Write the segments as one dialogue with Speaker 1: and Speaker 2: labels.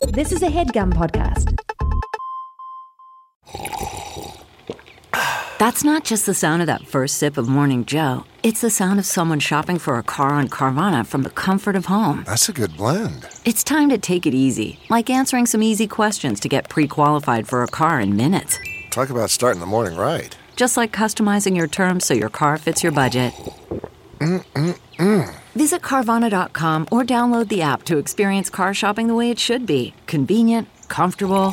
Speaker 1: This is a HeadGum podcast.
Speaker 2: That's not just the sound of that first sip of Morning Joe. It's the sound of someone shopping for a car on Carvana from the comfort of home.
Speaker 3: That's a good blend.
Speaker 2: It's time to take it easy, like answering some easy questions to get pre-qualified for a car in minutes.
Speaker 3: Talk about starting the morning right.
Speaker 2: Just like customizing your terms so your car fits your budget. Visit Carvana.com or download the app to experience car shopping the way it should be. Convenient, comfortable.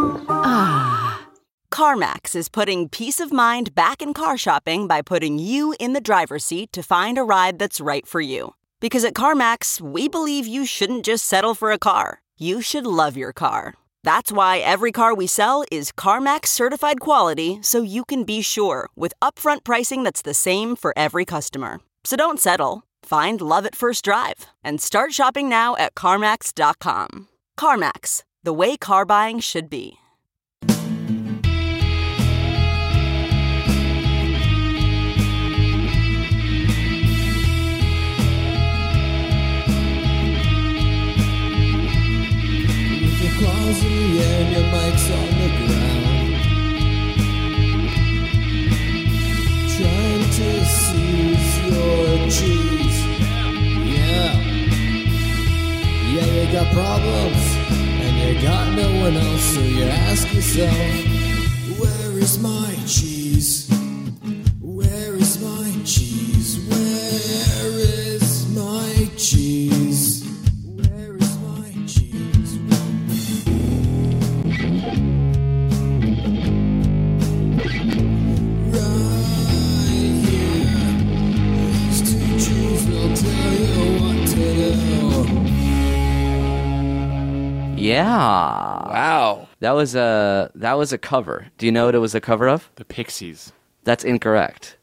Speaker 4: CarMax is putting peace of mind back in car shopping by putting you in the driver's seat to find a ride that's right for you. Because at CarMax, we believe you shouldn't just settle for a car. You should love your car. That's why every car we sell is CarMax certified quality, so you can be sure with upfront pricing that's the same for every customer. So don't settle. Find love at first drive and start shopping now at CarMax.com. CarMax, the way car buying should be.
Speaker 5: Claws in the air and your mic's on the ground, trying to seize your cheese. Yeah, you got problems and you got no one else, so you ask yourself, where is my cheese? Where is my cheese? Where is my cheese? Where is my cheese?
Speaker 6: Yeah.
Speaker 7: Wow.
Speaker 6: That was a cover. Do you know what it was a cover of?
Speaker 7: The Pixies.
Speaker 6: That's incorrect.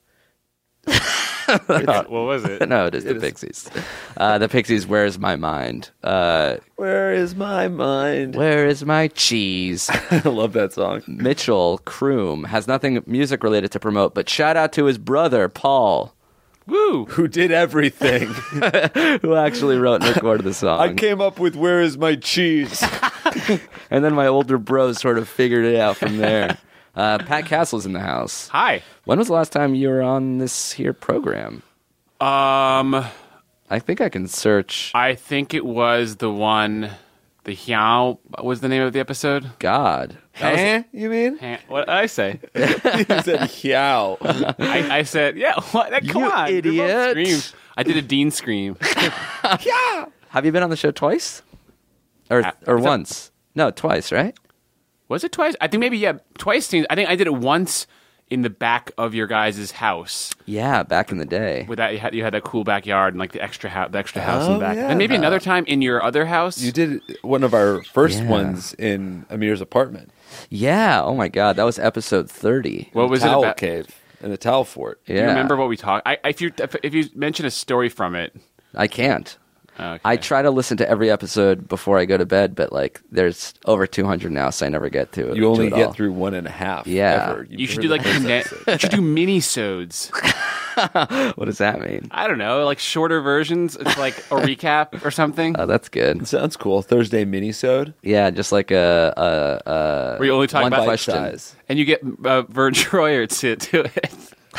Speaker 7: What was it?
Speaker 6: No, it is the Pixies. The Pixies, Where's My Mind?
Speaker 7: Where is my mind?
Speaker 6: Where is my cheese?
Speaker 7: I love that song.
Speaker 6: Mitchell Kroom has nothing music related to promote, but shout out to his brother, Paul.
Speaker 7: Woo! Who did everything.
Speaker 6: Who actually wrote and recorded the song.
Speaker 7: I came up with Where is my cheese?
Speaker 6: And then my older bros sort of figured it out from there. Pat Castle's in the house.
Speaker 7: Hi.
Speaker 6: When was the last time you were on this here program? I think I can search.
Speaker 7: I think it was the one, the Hiao was the name of the episode.
Speaker 6: God.
Speaker 7: You mean? What did I say? You said Hiao. I said, yeah, what? Come on.
Speaker 6: Idiot.
Speaker 7: Screamed. I did a Dean scream.
Speaker 6: Yeah. Have you been on the show twice? Or once? No, twice, right?
Speaker 7: Was it twice? I think maybe, yeah, twice. I think I did it once in the back of your guys' house.
Speaker 6: Yeah, back in the day.
Speaker 7: With that, you had that cool backyard and like the extra house in the back. Yeah. And maybe another time in your other house.
Speaker 8: You did one of our first ones in Amir's apartment.
Speaker 6: Yeah. Oh my God, that was episode 30.
Speaker 7: What was it
Speaker 8: about?
Speaker 7: Towel
Speaker 8: Cave in the towel fort.
Speaker 6: Yeah.
Speaker 7: Do you remember what we talked? If you mention a story from it,
Speaker 6: I can't.
Speaker 7: Okay.
Speaker 6: I try to listen to every episode before I go to bed, but like there's over 200 now, so I never get to it.
Speaker 8: You only get through 1.5.
Speaker 6: Yeah.
Speaker 8: Ever.
Speaker 7: You should do like you should do mini-sodes.
Speaker 6: What does that mean?
Speaker 7: I don't know, like shorter versions. It's like a recap or something.
Speaker 6: Oh, that's good.
Speaker 8: Sounds cool. Thursday mini-sode.
Speaker 6: Yeah, just like a
Speaker 7: where you only talk
Speaker 6: one
Speaker 7: about
Speaker 6: question,
Speaker 8: size.
Speaker 7: And you get Vern Troyer to do it.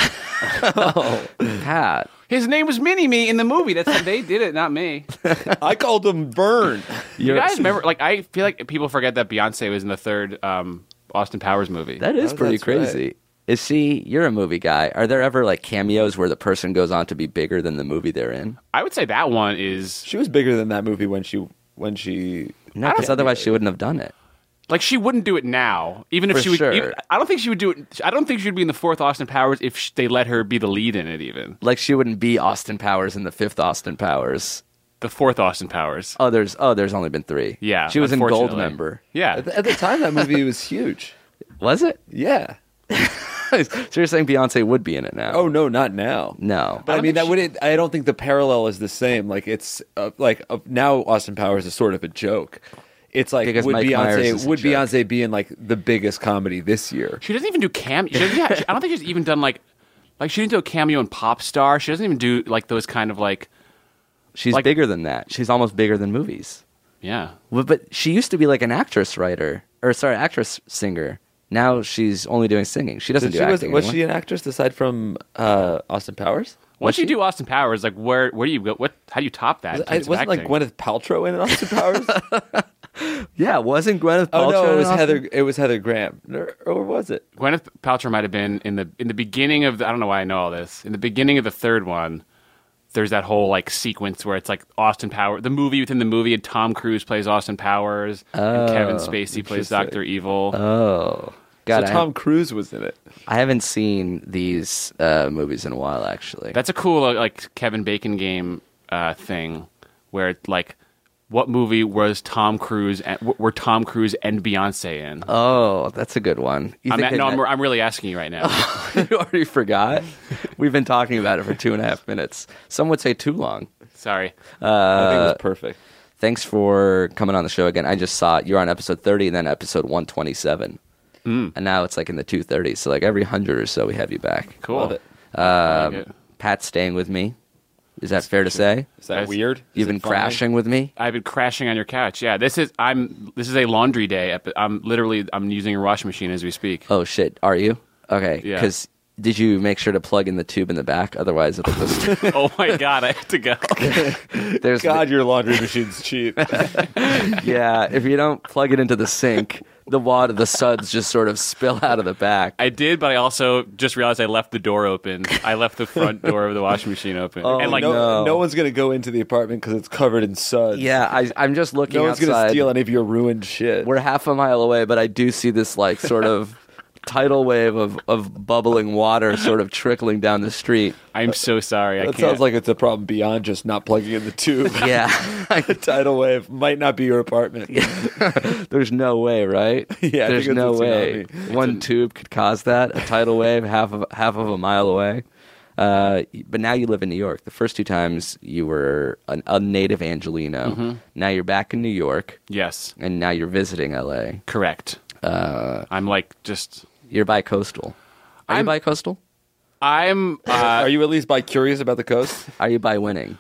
Speaker 6: Oh, Pat.
Speaker 7: His name was Mini-Me in the movie. That's how they did it, not me.
Speaker 8: I called him Vern.
Speaker 7: You guys remember? Like, I feel like people forget that Beyonce was in the third Austin Powers movie.
Speaker 6: That is pretty crazy. Right. Is she? You're a movie guy. Are there ever like cameos where the person goes on to be bigger than the movie they're in?
Speaker 7: I would say that one is.
Speaker 8: She was bigger than that movie when she.
Speaker 6: No, because otherwise she wouldn't have done it.
Speaker 7: Like, she wouldn't do it now, even if
Speaker 6: For
Speaker 7: she would.
Speaker 6: sure.
Speaker 7: I don't think she would do it. I don't think she would be in the fourth Austin Powers if they let her be the lead in it. Even
Speaker 6: like she wouldn't be Austin Powers in the fifth Austin Powers.
Speaker 7: The fourth Austin Powers.
Speaker 6: Oh, there's only been 3.
Speaker 7: Yeah,
Speaker 6: she was in Goldmember.
Speaker 7: Yeah,
Speaker 8: at the time that movie was huge.
Speaker 6: Was it?
Speaker 8: Yeah.
Speaker 6: So you're saying Beyonce would be in it now?
Speaker 8: Oh no, not now.
Speaker 6: No,
Speaker 8: but I mean that wouldn't. I don't think the parallel is the same. Like it's now Austin Powers is sort of a joke. It's like
Speaker 6: because
Speaker 8: would
Speaker 6: Mike
Speaker 8: Beyonce be in like the biggest comedy this year?
Speaker 7: She doesn't even do cameo. I don't think she's even done like she didn't do a cameo in Pop Star. She doesn't even do like those kind of like.
Speaker 6: She's bigger than that. She's almost bigger than movies.
Speaker 7: Yeah.
Speaker 6: Well, but she used to be like an actress singer. Now she's only doing singing. She doesn't do acting.
Speaker 8: Was
Speaker 6: anymore.
Speaker 8: she an actress aside from Austin Powers?
Speaker 7: Once you do Austin Powers, like where do you go? How do you top that? in terms of
Speaker 8: Wasn't like
Speaker 7: acting?
Speaker 8: Gwyneth Paltrow in Austin Powers?
Speaker 6: Yeah, wasn't Gwyneth Paltrow?
Speaker 8: Oh no, it was
Speaker 6: in Austin?
Speaker 8: Heather. It was Heather Graham, or was it?
Speaker 7: Gwyneth Paltrow might have been in the beginning of I don't know why I know all this. In the beginning of the third one, there's that whole like sequence where it's like Austin Powers, the movie within the movie, and Tom Cruise plays Austin Powers, and Kevin Spacey plays Dr. Evil.
Speaker 6: Oh, God,
Speaker 8: So Tom Cruise was in it.
Speaker 6: I haven't seen these movies in a while, actually.
Speaker 7: That's a cool like Kevin Bacon game thing where it's like, what movie was Tom Cruise were Tom Cruise and Beyonce in?
Speaker 6: Oh, that's a good one.
Speaker 7: I'm really asking you right now.
Speaker 6: You already forgot? We've been talking about it for 2.5 minutes. Some would say too long.
Speaker 7: Sorry.
Speaker 8: I think it was perfect.
Speaker 6: Thanks for coming on the show again. I just saw you're on episode 30 and then episode 127. And now it's like in the 230s. So like every 100 or so we have you back.
Speaker 7: Cool.
Speaker 8: Love it.
Speaker 7: Like it.
Speaker 6: Pat's staying with me. Is that fair to say?
Speaker 8: Is that weird?
Speaker 6: You've been crashing with me?
Speaker 7: I've been crashing on your couch. Yeah, this is a laundry day. I'm using a washing machine as we speak.
Speaker 6: Oh, shit. Are you? Okay.
Speaker 7: Yeah.
Speaker 6: Because did you make sure to plug in the tube in the back? Otherwise, it'll just...
Speaker 7: Oh my God, I have to go.
Speaker 6: There's
Speaker 8: God, your laundry machine's cheap.
Speaker 6: Yeah, if you don't plug it into the sink, the suds just sort of spill out of the back.
Speaker 7: I did, but I also just realized I left the door open. I left the front door of the washing machine open.
Speaker 6: Oh,
Speaker 7: and like,
Speaker 8: no one's going to go into the apartment because it's covered in suds.
Speaker 6: Yeah, I'm just looking
Speaker 8: No one's
Speaker 6: outside.
Speaker 8: going to steal any of your ruined shit.
Speaker 6: We're half a mile away, but I do see this like sort of tidal wave of bubbling water sort of trickling down the street.
Speaker 7: I'm so sorry. I
Speaker 8: That
Speaker 7: can't.
Speaker 8: sounds like it's a problem beyond just not plugging in the tube.
Speaker 6: Yeah.
Speaker 8: A tidal wave might not be your apartment.
Speaker 6: There's no way, right?
Speaker 8: Yeah, I
Speaker 6: There's
Speaker 8: think it's
Speaker 6: no
Speaker 8: a
Speaker 6: way.
Speaker 8: tsunami.
Speaker 6: One tube could cause that. A tidal wave half of a mile away. But now you live in New York. The first 2 times you were a native Angelino.
Speaker 7: Mm-hmm.
Speaker 6: Now you're back in New York,
Speaker 7: Yes,
Speaker 6: and now you're visiting LA.
Speaker 7: correct. I'm like just.
Speaker 6: You're bi-coastal. Are you bi-coastal?
Speaker 7: I'm.
Speaker 8: Are you at least bi-curious about the coast?
Speaker 6: Are you bi-winning?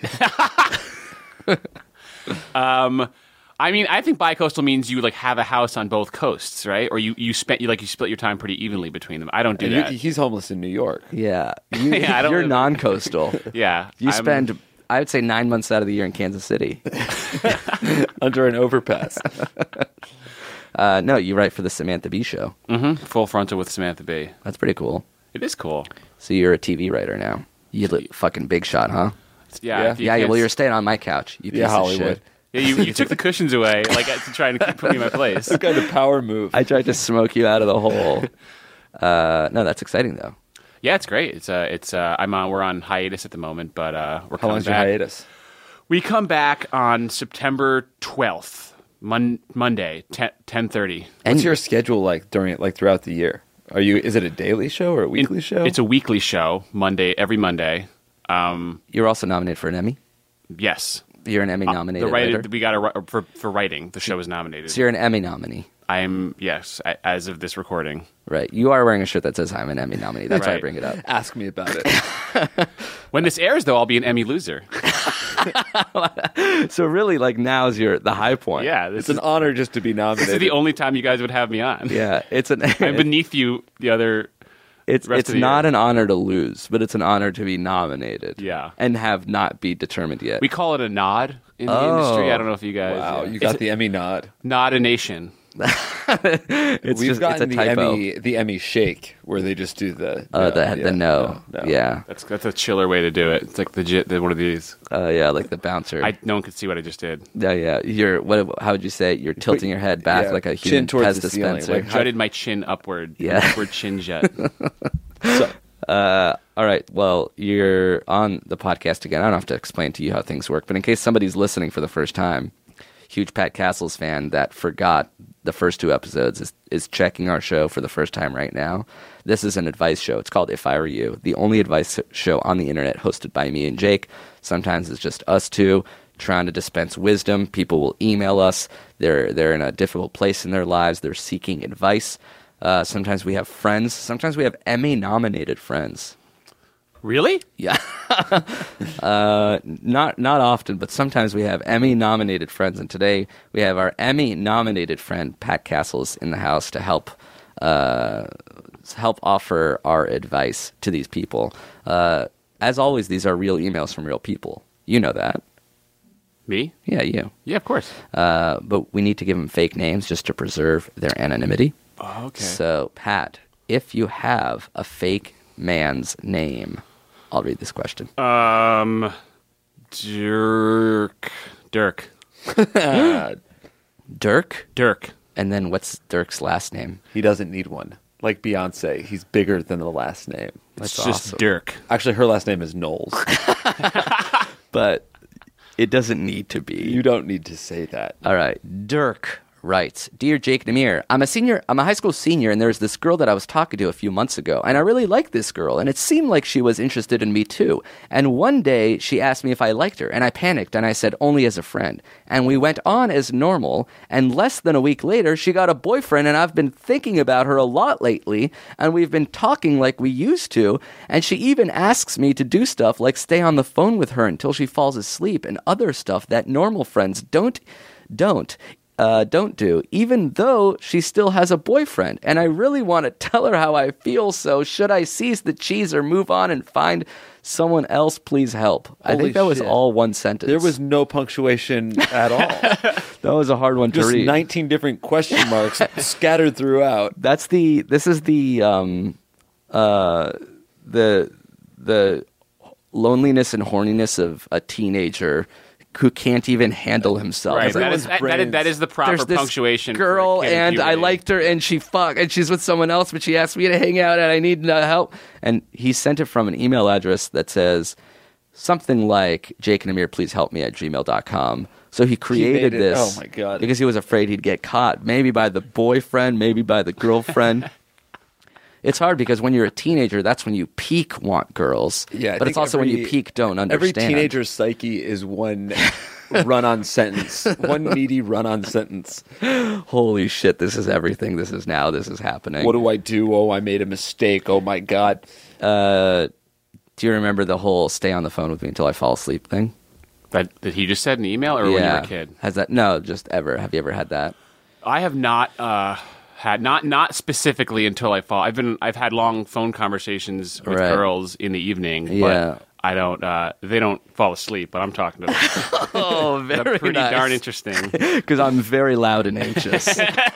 Speaker 7: I mean, I think bi-coastal means you like have a house on both coasts, right? Or you split your time pretty evenly between them. I don't do that.
Speaker 8: He's homeless in New York.
Speaker 6: Yeah.
Speaker 7: Yeah, I don't
Speaker 6: You're
Speaker 7: live-
Speaker 6: non-coastal.
Speaker 7: Yeah,
Speaker 6: You
Speaker 7: I'm-
Speaker 6: spend, I would say, 9 months out of the year in Kansas City.
Speaker 8: Under an overpass.
Speaker 6: No, you write for the Samantha Bee Show.
Speaker 7: Full frontal with Samantha Bee.
Speaker 6: That's pretty cool.
Speaker 7: It is cool.
Speaker 6: So you're a TV writer now. You look fucking big shot, huh?
Speaker 7: Yeah. if you
Speaker 6: Yeah,
Speaker 7: can't-
Speaker 6: well, you're staying on my couch. You piece
Speaker 8: Yeah,
Speaker 6: of
Speaker 8: Hollywood.
Speaker 6: shit.
Speaker 7: Yeah, you took the cushions away, like to try and put me in my place.
Speaker 8: Some kind of power move.
Speaker 6: I tried to smoke you out of the hole. No, that's exciting though.
Speaker 7: Yeah, it's great. We're on hiatus at the moment, but we're
Speaker 8: How
Speaker 7: coming
Speaker 8: long's your
Speaker 7: back.
Speaker 8: hiatus?
Speaker 7: We come back on September 12th, Monday, 10:30.
Speaker 8: What's your schedule like throughout the year? Is it a daily show or a weekly show?
Speaker 7: It's a weekly show, every Monday.
Speaker 6: You're also nominated for an Emmy.
Speaker 7: Yes.
Speaker 6: You're an Emmy nominated
Speaker 7: The writer,
Speaker 6: writer.
Speaker 7: we got for writing. The show is nominated.
Speaker 6: So you're an Emmy nominee.
Speaker 7: I am, yes, as of this recording.
Speaker 6: Right. You are wearing a shirt that says I'm an Emmy nominee. That's why I
Speaker 7: Right.
Speaker 6: bring it up.
Speaker 8: Ask me about it.
Speaker 7: When this airs, though, I'll be an Emmy loser.
Speaker 6: So really, like, now's the high point.
Speaker 7: Yeah,
Speaker 8: It's an honor just to be
Speaker 7: this
Speaker 8: nominated.
Speaker 7: is the only time you guys would have me on.
Speaker 6: Yeah. It's an.
Speaker 7: I'm beneath you. The other.
Speaker 6: It's
Speaker 7: rest of the
Speaker 6: not
Speaker 7: year.
Speaker 6: an honor to lose, but it's an honor to be nominated.
Speaker 7: Yeah.
Speaker 6: And have not be determined yet.
Speaker 7: We call it a nod in the industry. I don't know if you guys.
Speaker 8: Wow, you got the Emmy nod.
Speaker 7: Nod a nation.
Speaker 6: It's
Speaker 8: We've
Speaker 6: just,
Speaker 8: gotten
Speaker 6: it's a typo.
Speaker 8: the Emmy shake where they just do the
Speaker 6: No. Yeah.
Speaker 7: That's a chiller way to do it. It's like the one of these.
Speaker 6: Yeah, like the bouncer.
Speaker 7: No one could see what I just did.
Speaker 6: Yeah. How would you say it? You're tilting your head back
Speaker 8: yeah,
Speaker 6: like a
Speaker 8: chin
Speaker 6: human
Speaker 8: towards
Speaker 6: Pez
Speaker 8: the ceiling,
Speaker 6: dispenser.
Speaker 8: like
Speaker 7: Jutted my chin upward.
Speaker 6: Yeah.
Speaker 7: An upward chin jet.
Speaker 6: All right. Well, you're on the podcast again. I don't have to explain to you how things work, but in case somebody's listening for the first time, huge Pat Castles fan that forgot the first 2 episodes is checking our show for the first time right now. This is an advice show. It's called If I Were You, the only advice show on the internet hosted by me and Jake. Sometimes it's just us two trying to dispense wisdom. People will email us. They're in a difficult place in their lives. They're seeking advice. Sometimes we have friends. Sometimes we have Emmy-nominated friends.
Speaker 7: Really?
Speaker 6: Yeah. Not often, but sometimes we have Emmy-nominated friends. And today we have our Emmy-nominated friend, Pat Castles, in the house to help offer our advice to these people. As always, these are real emails from real people. You know that.
Speaker 7: Me?
Speaker 6: Yeah, you.
Speaker 7: Yeah, of course.
Speaker 6: But we need to give them fake names just to preserve their anonymity.
Speaker 7: Oh, okay.
Speaker 6: So, Pat, if you have a fake man's name, I'll read this question.
Speaker 7: Dirk.
Speaker 6: Dirk?
Speaker 7: Dirk.
Speaker 6: And then what's Dirk's last name?
Speaker 8: He doesn't need one. Like Beyonce, he's bigger than the last name.
Speaker 6: That's
Speaker 7: It's just
Speaker 6: awesome.
Speaker 7: Dirk.
Speaker 8: Actually, her last name is Knowles.
Speaker 6: But it doesn't need to be.
Speaker 8: You don't need to say that.
Speaker 6: All right. Dirk writes, Dear Jake and Amir, I'm a high school senior, and there's this girl that I was talking to a few months ago, and I really liked this girl, and it seemed like she was interested in me too. And one day she asked me if I liked her, and I panicked, and I said only as a friend. And we went on as normal, and less than a week later, she got a boyfriend, and I've been thinking about her a lot lately, and we've been talking like we used to, and she even asks me to do stuff like stay on the phone with her until she falls asleep, and other stuff that normal friends don't do, even though she still has a boyfriend. And I really want to tell her how I feel, so should I seize the cheese or move on and find someone else? Please help. I
Speaker 8: Holy
Speaker 6: think that was
Speaker 8: shit.
Speaker 6: all one sentence.
Speaker 8: There was no punctuation at all.
Speaker 6: That was a hard one to
Speaker 8: Just
Speaker 6: read.
Speaker 8: 19 different question marks scattered throughout.
Speaker 6: This is the loneliness and horniness of a teenager who can't even handle himself.
Speaker 7: Right.
Speaker 6: It's like,
Speaker 7: That is the proper
Speaker 6: there's this
Speaker 7: punctuation.
Speaker 6: girl,
Speaker 7: for a kid in
Speaker 6: and I
Speaker 7: puberty.
Speaker 6: liked her, and she's with someone else, but she asked me to hang out, and I need help. And he sent it from an email address that says something like, Jake and Amir, please help me at gmail.com. So he created
Speaker 8: made it-
Speaker 6: this.
Speaker 8: oh my God.
Speaker 6: Because he was afraid he'd get caught, maybe by the boyfriend, maybe by the girlfriend. It's hard because when you're a teenager, that's when you peak want girls.
Speaker 8: Yeah, I
Speaker 6: but it's
Speaker 8: think
Speaker 6: also when you
Speaker 8: every-
Speaker 6: peak don't
Speaker 8: Every
Speaker 6: understand.
Speaker 8: teenager's psyche is one run-on sentence. One meaty run-on sentence.
Speaker 6: Holy shit, this is everything. This is happening.
Speaker 8: What do I do? Oh, I made a mistake. Oh, my God.
Speaker 6: Do you remember the whole stay on the phone with me until I fall asleep thing?
Speaker 7: That he just said in an email, or when you were a kid?
Speaker 6: Has that? No, just ever. Have you ever had that?
Speaker 7: I have not had not specifically until I fall. I've had long phone conversations with
Speaker 6: Right.
Speaker 7: girls in the evening.
Speaker 6: Yeah.
Speaker 7: But I don't. They don't fall asleep, but I'm talking to them.
Speaker 6: Oh,
Speaker 7: They're pretty darn interesting.
Speaker 6: Because I'm very loud and anxious.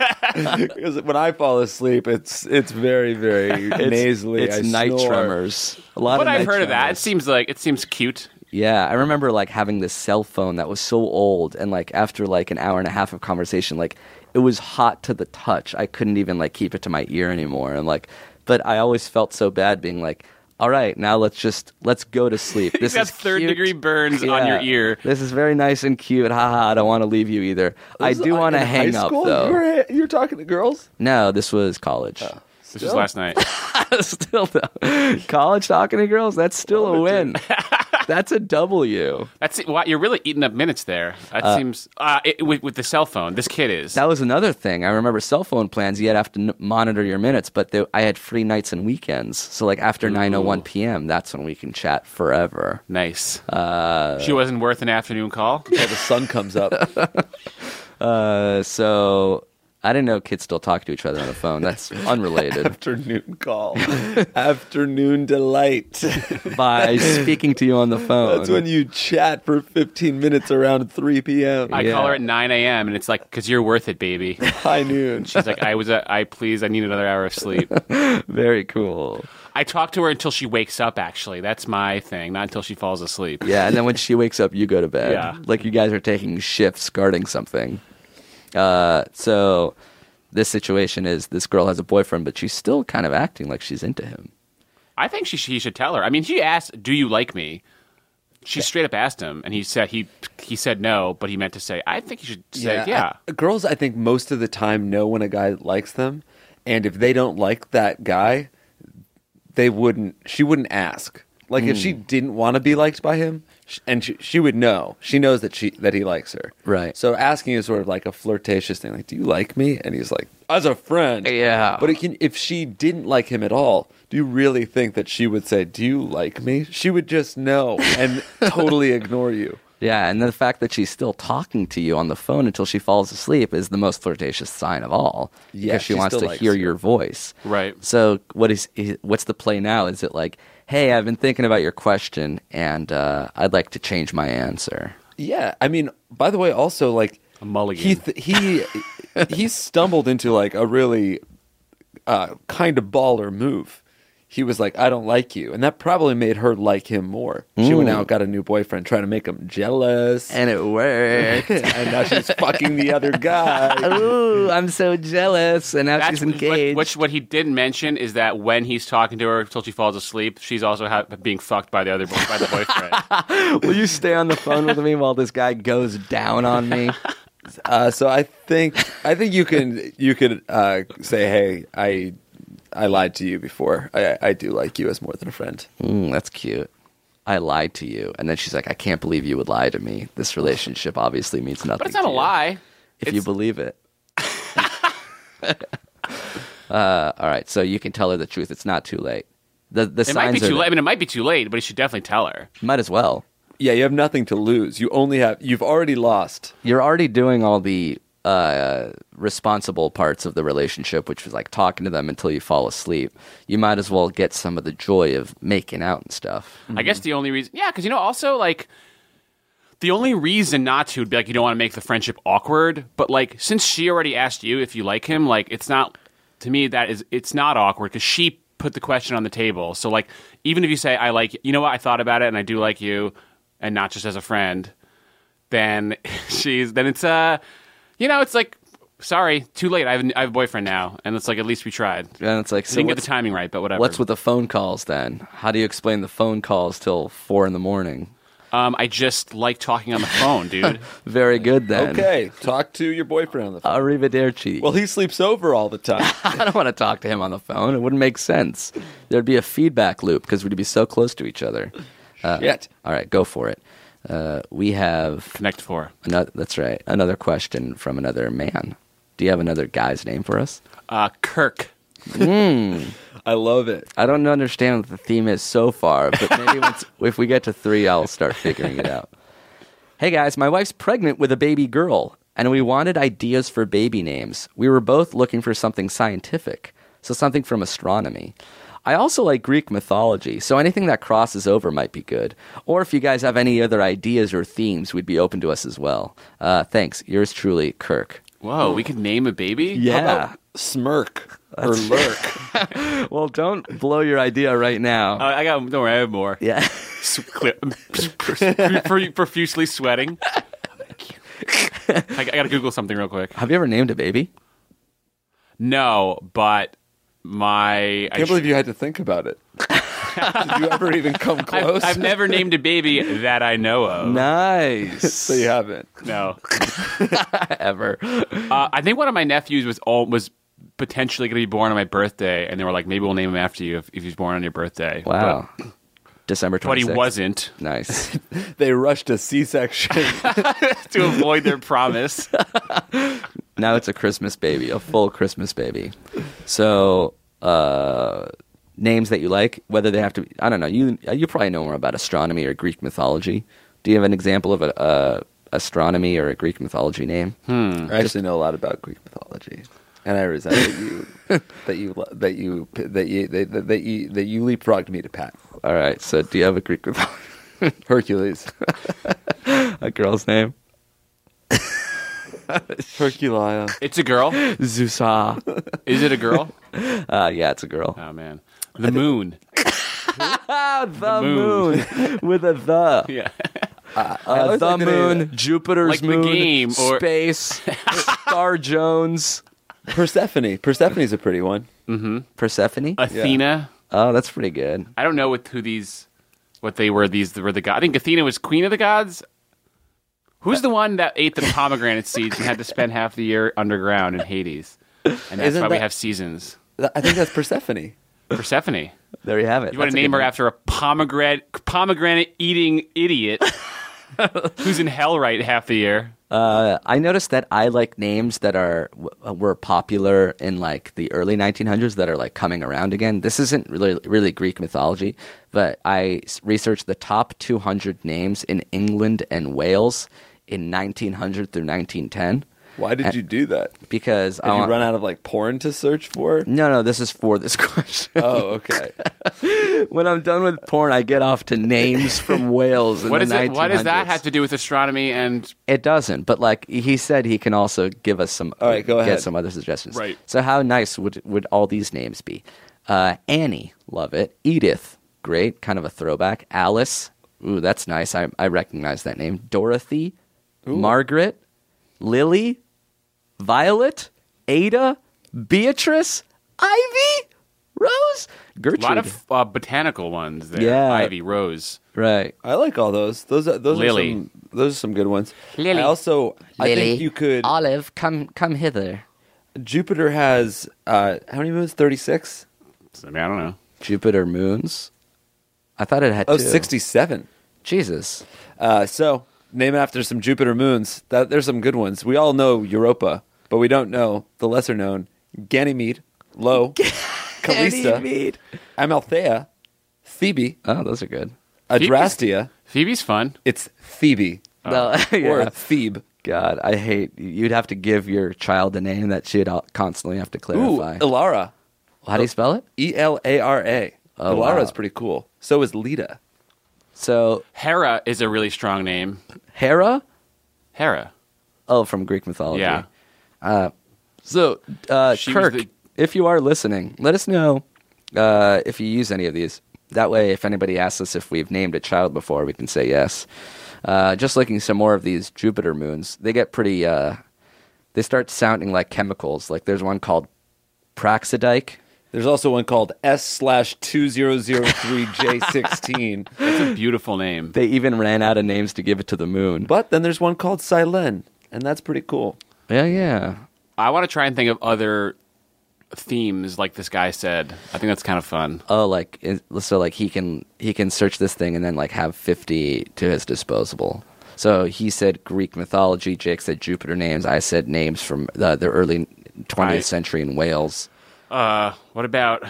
Speaker 8: Because when I fall asleep, it's very, very nasally.
Speaker 6: It's
Speaker 8: I
Speaker 6: night
Speaker 8: snore.
Speaker 6: tremors. A lot
Speaker 7: But
Speaker 6: of
Speaker 7: I've
Speaker 6: night
Speaker 7: heard of that.
Speaker 6: tremors.
Speaker 7: It seems cute.
Speaker 6: Yeah, I remember like having this cell phone that was so old, and like after like an hour and a half of conversation, like it was hot to the touch. I couldn't even like keep it to my ear anymore. And like, but I always felt so bad being like, all right, now let's go to sleep. This
Speaker 7: You
Speaker 6: is
Speaker 7: got third
Speaker 6: cute.
Speaker 7: degree burns on your
Speaker 6: Yeah.
Speaker 7: ear.
Speaker 6: This is very nice and cute. Haha, I don't want to leave you either. I do want to
Speaker 8: In
Speaker 6: hang
Speaker 8: high
Speaker 6: up
Speaker 8: school,
Speaker 6: though.
Speaker 8: You're talking to girls?
Speaker 6: No, this was college.
Speaker 7: This was last night.
Speaker 6: Still though. College talking to girls, that's still a win. That's a W.
Speaker 7: That's it. Wow, you're really eating up minutes there. That seems with the cell phone. This kid is.
Speaker 6: That was another thing. I remember cell phone plans, you had to have to monitor your minutes, but I had free nights and weekends. So like after 9:01 p.m., that's when we can chat forever.
Speaker 7: Nice. She wasn't worth an afternoon call.
Speaker 8: Until the sun comes up.
Speaker 6: So I didn't know kids still talk to each other on the phone. That's unrelated.
Speaker 8: Afternoon call. Afternoon delight.
Speaker 6: By speaking to you on the phone.
Speaker 8: That's when you chat for 15 minutes around 3 p.m.
Speaker 7: I
Speaker 6: Yeah.
Speaker 7: call her at 9 a.m. and it's like, because you're worth it, baby.
Speaker 8: High noon.
Speaker 7: She's like, I need another hour of sleep.
Speaker 6: Very cool.
Speaker 7: I talk to her until she wakes up, actually. That's my thing, not until she falls asleep.
Speaker 6: Yeah, and then when she wakes up, you go to bed.
Speaker 7: Yeah.
Speaker 6: Like you guys are taking shifts guarding something. So this situation is this girl has a boyfriend, but she's still kind of acting like she's into him.
Speaker 7: I think he should tell her. I mean, she asked, "Do you like me?" She straight up asked him, and he said he said no, but he meant to say, "I think you should say yeah."
Speaker 8: Girls, I think, most of the time know when a guy likes them. And if they don't like that guy, she wouldn't ask. Like, if she didn't want to be liked by him, And she would know. She knows that he likes her.
Speaker 6: Right.
Speaker 8: So asking is sort of like a flirtatious thing. Like, do you like me? And he's like, as a friend.
Speaker 6: Yeah.
Speaker 8: But if she didn't like him at all, do you really think that she would say, do you like me? She would just know and totally ignore you.
Speaker 6: Yeah, and the fact that she's still talking to you on the phone until she falls asleep is the most flirtatious sign of all.
Speaker 8: Yeah,
Speaker 6: because she
Speaker 8: she
Speaker 6: wants
Speaker 8: still
Speaker 6: to
Speaker 8: likes
Speaker 6: hear
Speaker 8: you.
Speaker 6: your voice.
Speaker 7: Right.
Speaker 6: So what's the play now? Is it like, hey, I've been thinking about your question, and I'd like to change my answer?
Speaker 8: Yeah. I mean, by the way, also, like,
Speaker 7: A mulligan.
Speaker 8: he stumbled into, like, a really kind of baller move. He was like, I don't like you. And that probably made her like him more. She went out, got a new boyfriend, trying to make him jealous.
Speaker 6: And it worked.
Speaker 8: And now she's fucking the other guy.
Speaker 6: Ooh, I'm so jealous, and now she's engaged.
Speaker 7: What he didn't mention is that when he's talking to her until she falls asleep, she's also being fucked by the boyfriend.
Speaker 6: Will you stay on the phone with me while this guy goes down on me?
Speaker 8: So I think you could say, hey, I lied to you before. I do like you as more than a friend.
Speaker 6: That's cute. I lied to you. And then she's like, I can't believe you would lie to me. This relationship obviously means nothing
Speaker 7: But it's not
Speaker 6: to
Speaker 7: a
Speaker 6: you.
Speaker 7: lie.
Speaker 6: If you believe it. All right, so you can tell her the truth. It's not too late. The
Speaker 7: It might be
Speaker 6: signs are
Speaker 7: too late. I
Speaker 6: there.
Speaker 7: mean, it might be too late, but he should definitely tell her.
Speaker 6: Might as well.
Speaker 8: Yeah, you have nothing to lose. You've already lost.
Speaker 6: You're already doing all the responsible parts of the relationship, which was like talking to them until you fall asleep. You might as well get some of the joy of making out and stuff.
Speaker 7: I guess the only reason, because also like the only reason not to would be like you don't want to make the friendship awkward. But like since she already asked you if you like him, like it's not to me it's not awkward because she put the question on the table. So like even if you say I like you know what I thought about it and I do like you and not just as a friend, then it's it's like, sorry, too late. I have a boyfriend now, and it's like at least we tried.
Speaker 6: And it's like,
Speaker 7: So didn't get the timing right, but whatever.
Speaker 6: What's with the phone calls then? How do you explain the phone calls till 4 a.m?
Speaker 7: I just like talking on the phone, dude.
Speaker 6: Very good then.
Speaker 8: Okay, talk to your boyfriend on the phone.
Speaker 6: Arrivederci.
Speaker 8: Well, he sleeps over all the time.
Speaker 6: I don't want to talk to him on the phone. It wouldn't make sense. There'd be a feedback loop because we'd be so close to each other.
Speaker 8: Yet.
Speaker 6: All right, go for it. We have
Speaker 7: Connect 4.
Speaker 6: that's right. Another question from another man. Do you have another guy's name for us?
Speaker 7: Kirk.
Speaker 8: I love it.
Speaker 6: I don't understand what the theme is so far, but maybe if we get to 3, I'll start figuring it out. Hey guys, my wife's pregnant with a baby girl, and we wanted ideas for baby names. We were both looking for something scientific, so something from astronomy. I also like Greek mythology, so anything that crosses over might be good. Or if you guys have any other ideas or themes, we'd be open to us as well. Thanks. Yours truly, Kirk.
Speaker 7: Whoa, we could name a baby?
Speaker 8: How about smirk or lurk?
Speaker 6: Well, don't blow your idea right now.
Speaker 7: Don't worry, I have more.
Speaker 6: Yeah.
Speaker 7: Profusely sweating. I gotta Google something real quick.
Speaker 6: Have you ever named a baby?
Speaker 7: No, but
Speaker 8: I can't believe you had to think about it. Did you ever even come close?
Speaker 7: I've never named a baby that I know of.
Speaker 6: Nice.
Speaker 8: So you haven't.
Speaker 7: No.
Speaker 6: Ever.
Speaker 7: I think one of my nephews was potentially going to be born on my birthday, and they were like, maybe we'll name him after you if he's born on your birthday.
Speaker 6: Wow. December 26th.
Speaker 7: But he wasn't,
Speaker 6: Nice.
Speaker 8: They rushed a C-section.
Speaker 7: to avoid their promise.
Speaker 6: Now it's a Christmas baby, a full Christmas baby. So, names that you like, whether they have to be, I don't know, you probably know more about astronomy or Greek mythology. Do you have an example of a astronomy or a Greek mythology name?
Speaker 8: I actually know a lot about Greek mythology, and I resent that you leapfrogged me to Pat.
Speaker 6: All right, so do you have a Greek mythology?
Speaker 8: Hercules.
Speaker 6: A girl's name?
Speaker 8: Herculia.
Speaker 7: It's a girl.
Speaker 6: Zeusa.
Speaker 7: Is it a girl?
Speaker 6: Yeah, it's a girl.
Speaker 7: Oh, man. The moon.
Speaker 6: The
Speaker 7: moon.
Speaker 6: moon. With a the.
Speaker 7: Yeah.
Speaker 8: always
Speaker 6: The
Speaker 8: like the name.
Speaker 6: moon, Jupiter's
Speaker 7: Like the
Speaker 6: moon,
Speaker 7: game, or-
Speaker 6: space, Star Jones,
Speaker 8: Persephone. Persephone's a pretty one.
Speaker 6: Persephone.
Speaker 7: Athena.
Speaker 6: Oh, that's pretty good.
Speaker 7: I don't know what they were. These were the gods. I think Athena was queen of the gods. Who's the one that ate the pomegranate seeds and had to spend half the year underground in Hades? And that's
Speaker 8: Isn't
Speaker 7: why we
Speaker 8: that-
Speaker 7: have seasons.
Speaker 8: I think that's Persephone.
Speaker 7: Persephone.
Speaker 6: There you have it.
Speaker 7: You want
Speaker 6: That's
Speaker 7: to
Speaker 6: a
Speaker 7: name
Speaker 6: good
Speaker 7: her after a pomegranate eating idiot who's in hell right half the year.
Speaker 6: I noticed that I like names that were popular in like the early 1900s that are like coming around again. This isn't really Greek mythology, but I researched the top 200 names in England and Wales in 1900 through 1910.
Speaker 8: Why did you do that?
Speaker 6: Because
Speaker 8: Did you run out of like porn to search for?
Speaker 6: No, this is for this question.
Speaker 8: Oh, okay.
Speaker 6: When I'm done with porn, I get off to names from Wales in
Speaker 7: What
Speaker 6: the
Speaker 7: is
Speaker 6: 1900s.
Speaker 7: it? What does that have to do with astronomy and?
Speaker 6: It doesn't, but like he said, he can also give us some.
Speaker 8: All right, go ahead.
Speaker 6: Get some other suggestions.
Speaker 7: Right.
Speaker 6: So how nice would all these names be? Annie, love it. Edith, great, kind of a throwback. Alice, ooh, that's nice. I recognize that name. Dorothy, Margaret, Lily, Violet, Ada, Beatrice, Ivy, Rose,
Speaker 7: A
Speaker 6: Gertrude.
Speaker 7: lot of botanical ones there.
Speaker 6: Yeah.
Speaker 7: Ivy, Rose.
Speaker 6: Right.
Speaker 8: I like all those. Those
Speaker 7: Lily.
Speaker 8: are some good ones.
Speaker 7: Lily.
Speaker 8: I think you could.
Speaker 6: Olive, come hither.
Speaker 8: Jupiter has how many moons? 36?
Speaker 7: I mean, I don't know.
Speaker 6: Jupiter moons. I thought it had
Speaker 8: Oh,
Speaker 6: two.
Speaker 8: 67.
Speaker 6: Jesus.
Speaker 8: So name it after some Jupiter moons. There's some good ones. We all know Europa, but we don't know the lesser known Ganymede, Lo, Callista,
Speaker 6: Ganymede.
Speaker 8: Amalthea, Phoebe,
Speaker 6: Oh, those are good.
Speaker 8: Adrastea.
Speaker 7: Phoebe's fun.
Speaker 8: It's Phoebe
Speaker 6: No, yeah.
Speaker 8: or Thebe.
Speaker 6: God, I hate. You'd have to give your child a name that she'd constantly have to
Speaker 8: Ooh,
Speaker 6: clarify.
Speaker 8: Elara.
Speaker 6: How do you spell it?
Speaker 8: Elara.
Speaker 6: Oh,
Speaker 8: Elara
Speaker 6: wow.
Speaker 8: is pretty cool. So is Lita.
Speaker 6: So
Speaker 7: Hera is a really strong name.
Speaker 6: Hera.
Speaker 7: Hera.
Speaker 6: Oh, from Greek mythology.
Speaker 7: Yeah.
Speaker 6: So
Speaker 7: She was
Speaker 6: Kirk,
Speaker 7: the-
Speaker 6: if you are listening, let us know if you use any of these. That way, if anybody asks us if we've named a child before, we can say yes. Just looking some more of these Jupiter moons, they get pretty. They start sounding like chemicals. Like there's one called Praxidike.
Speaker 8: There's also one called S/2003J16.
Speaker 7: It's a beautiful name.
Speaker 6: They even ran out of names to give it to the moon.
Speaker 8: But then there's one called Silen, and that's pretty cool.
Speaker 6: Yeah.
Speaker 7: I want to try and think of other themes like this guy said. I think that's kind of fun.
Speaker 6: Oh, like so, like he can search this thing and then like have 50 to his disposable. So he said Greek mythology. Jake said Jupiter names. I said names from the early 20th
Speaker 7: Right.
Speaker 6: century in Wales.
Speaker 7: What about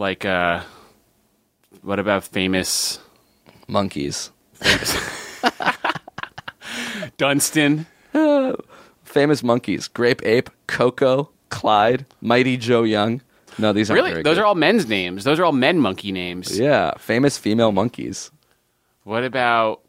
Speaker 7: famous
Speaker 6: Monkeys.
Speaker 7: Dunstan?
Speaker 6: Famous monkeys. Grape Ape, Coco, Clyde, Mighty Joe Young. No, these aren't
Speaker 7: Really?
Speaker 6: very
Speaker 7: Those
Speaker 6: good.
Speaker 7: are all men's names. Those are all men monkey names.
Speaker 6: Yeah, famous female monkeys.
Speaker 7: What about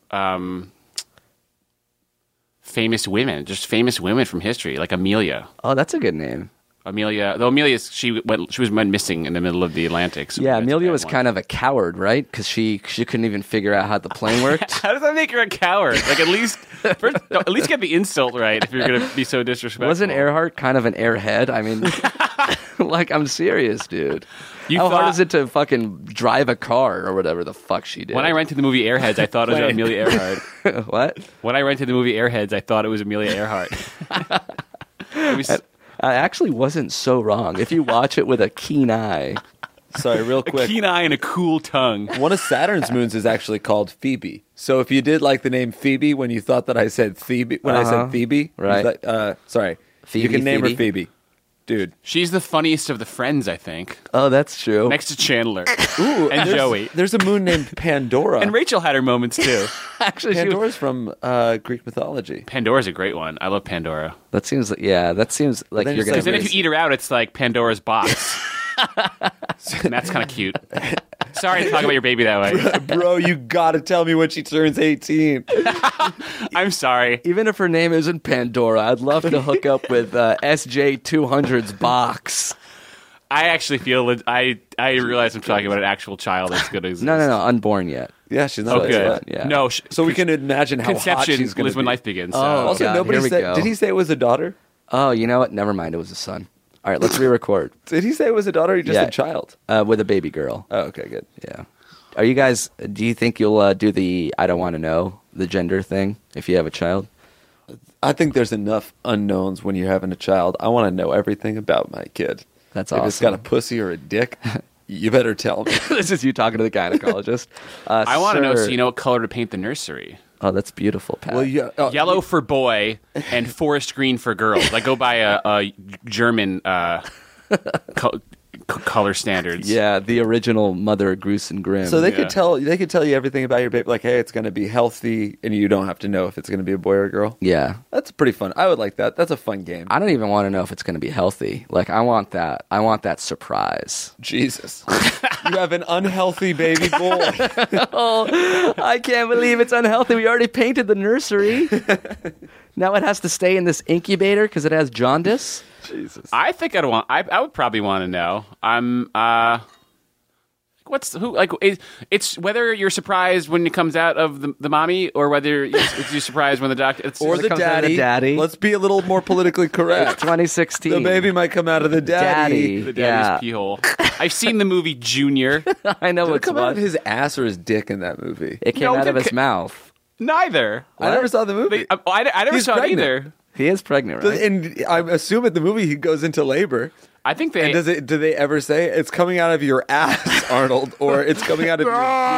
Speaker 7: famous women? Just famous women from history, like Amelia.
Speaker 6: Oh, that's a good name.
Speaker 7: Amelia, though she was went missing in the middle of the Atlantic. So
Speaker 6: Yeah,
Speaker 7: that's a
Speaker 6: Amelia
Speaker 7: bad
Speaker 6: was
Speaker 7: one.
Speaker 6: kind of a coward, right? Because she couldn't even figure out how the plane worked.
Speaker 7: How does that make her a coward? Like at least get the insult right if you're going to be so disrespectful.
Speaker 6: Wasn't Earhart kind of an airhead? I mean, like, I'm serious, dude.
Speaker 7: You
Speaker 6: How hard
Speaker 7: thought-
Speaker 6: is it to fucking drive a car or whatever the fuck she did?
Speaker 7: When I rented the movie Airheads, I thought it was Amelia Earhart.
Speaker 6: What?
Speaker 7: When I rented the movie Airheads, I thought it was Amelia Earhart. It was
Speaker 6: I actually wasn't so wrong. If you watch it with a keen eye.
Speaker 8: Sorry, real
Speaker 7: a
Speaker 8: quick.
Speaker 7: keen eye and a cool tongue.
Speaker 8: One of Saturn's moons is actually called Phoebe. So if you did like the name Phoebe when you thought that I said Phoebe, when I said Phoebe,
Speaker 6: Right.
Speaker 8: sorry,
Speaker 6: Phoebe,
Speaker 8: you can name her
Speaker 6: Phoebe?
Speaker 8: Phoebe, dude.
Speaker 7: She's the funniest of the friends, I think,
Speaker 6: Oh, that's true.
Speaker 7: next to Chandler
Speaker 8: Ooh,
Speaker 7: and Joey.
Speaker 8: There's a moon named Pandora.
Speaker 7: And Rachel had her moments too.
Speaker 6: Actually, she was-
Speaker 8: Pandora's from Greek mythology.
Speaker 7: Pandora's a great one. I love Pandora.
Speaker 6: that seems like
Speaker 8: then
Speaker 6: you're
Speaker 8: it's
Speaker 6: going
Speaker 7: Because then
Speaker 6: to.
Speaker 7: if you eat her out, it's like Pandora's box. And that's kind of cute. Sorry to talk about your baby that way.
Speaker 8: Bro, you gotta tell me when she turns 18.
Speaker 7: I'm sorry.
Speaker 6: Even if her name isn't Pandora, I'd love to hook up with SJ200's box.
Speaker 7: I actually feel I realize I'm talking about an actual child that's going to exist.
Speaker 6: No, unborn yet.
Speaker 8: Yeah, she's not.
Speaker 7: Oh, good.
Speaker 8: yet.
Speaker 6: Yeah.
Speaker 7: No.
Speaker 8: So we can imagine how hot
Speaker 7: conception
Speaker 8: she's going
Speaker 7: is
Speaker 8: to
Speaker 7: when
Speaker 8: be.
Speaker 7: life begins.
Speaker 6: Oh,
Speaker 7: So.
Speaker 8: Also,
Speaker 6: God,
Speaker 8: nobody
Speaker 6: here we
Speaker 8: said.
Speaker 6: go.
Speaker 8: Did he say it was a daughter?
Speaker 6: Oh, you know what? Never mind. It was a son. All right, let's re-record
Speaker 8: Did he say it was a daughter or just
Speaker 6: Yeah.
Speaker 8: a child?
Speaker 6: with a baby girl.
Speaker 8: Oh, okay, good.
Speaker 6: Yeah. Are you guys? Do you think you'll do the I don't want to know the gender thing if you have a child?
Speaker 8: I think there's enough unknowns when you're having a child. I want to know everything about my kid.
Speaker 6: That's
Speaker 8: if
Speaker 6: awesome.
Speaker 8: it's got a pussy or a dick, You better tell me.
Speaker 6: This is you talking to the gynecologist.
Speaker 7: I want to know,
Speaker 6: sir-
Speaker 7: so you know what color to paint the nursery.
Speaker 6: Oh, that's beautiful, Pat.
Speaker 8: Well, yeah,
Speaker 7: Yellow for boy and forest green for girls. I go by a German color standards.
Speaker 6: Yeah, the original Mother Grusin Grimm.
Speaker 8: So they
Speaker 7: Yeah.
Speaker 8: could tell you everything about your baby, like, hey, it's going to be healthy, and you don't have to know if it's going to be a boy or a girl.
Speaker 6: Yeah.
Speaker 8: That's pretty fun. I would like that. That's a fun game.
Speaker 6: I don't even want to know if it's going to be healthy. Like, I want that surprise.
Speaker 8: Jesus, you have an unhealthy baby boy.
Speaker 6: Oh, I can't believe it's unhealthy. We already painted the nursery. Now it has to stay in this incubator because it has jaundice.
Speaker 8: Jesus.
Speaker 7: I think I would probably want to know. It's whether you're surprised when it comes out of the mommy, or whether you're surprised when the doctor
Speaker 8: Or the
Speaker 6: comes out of
Speaker 8: daddy.
Speaker 6: the daddy.
Speaker 8: Let's be a little more politically correct.
Speaker 6: 2016.
Speaker 8: The baby might come out of the daddy.
Speaker 7: the
Speaker 6: Yeah.
Speaker 7: daddy's pee hole. I've seen the movie Junior.
Speaker 6: I know
Speaker 8: Did it
Speaker 6: what's
Speaker 8: come out of
Speaker 6: what.
Speaker 8: his ass or his dick in that movie?
Speaker 6: It came
Speaker 7: No,
Speaker 6: out of
Speaker 7: it
Speaker 6: his
Speaker 7: ca-
Speaker 6: mouth.
Speaker 7: Neither.
Speaker 8: I never saw the movie.
Speaker 7: I never
Speaker 8: He's
Speaker 7: saw
Speaker 8: pregnant.
Speaker 7: it either.
Speaker 6: He is pregnant, right?
Speaker 8: And I assume at the movie he goes into labor.
Speaker 7: I think
Speaker 8: And
Speaker 7: they.
Speaker 8: do they ever say it's coming out of your ass, Arnold, or it's coming out of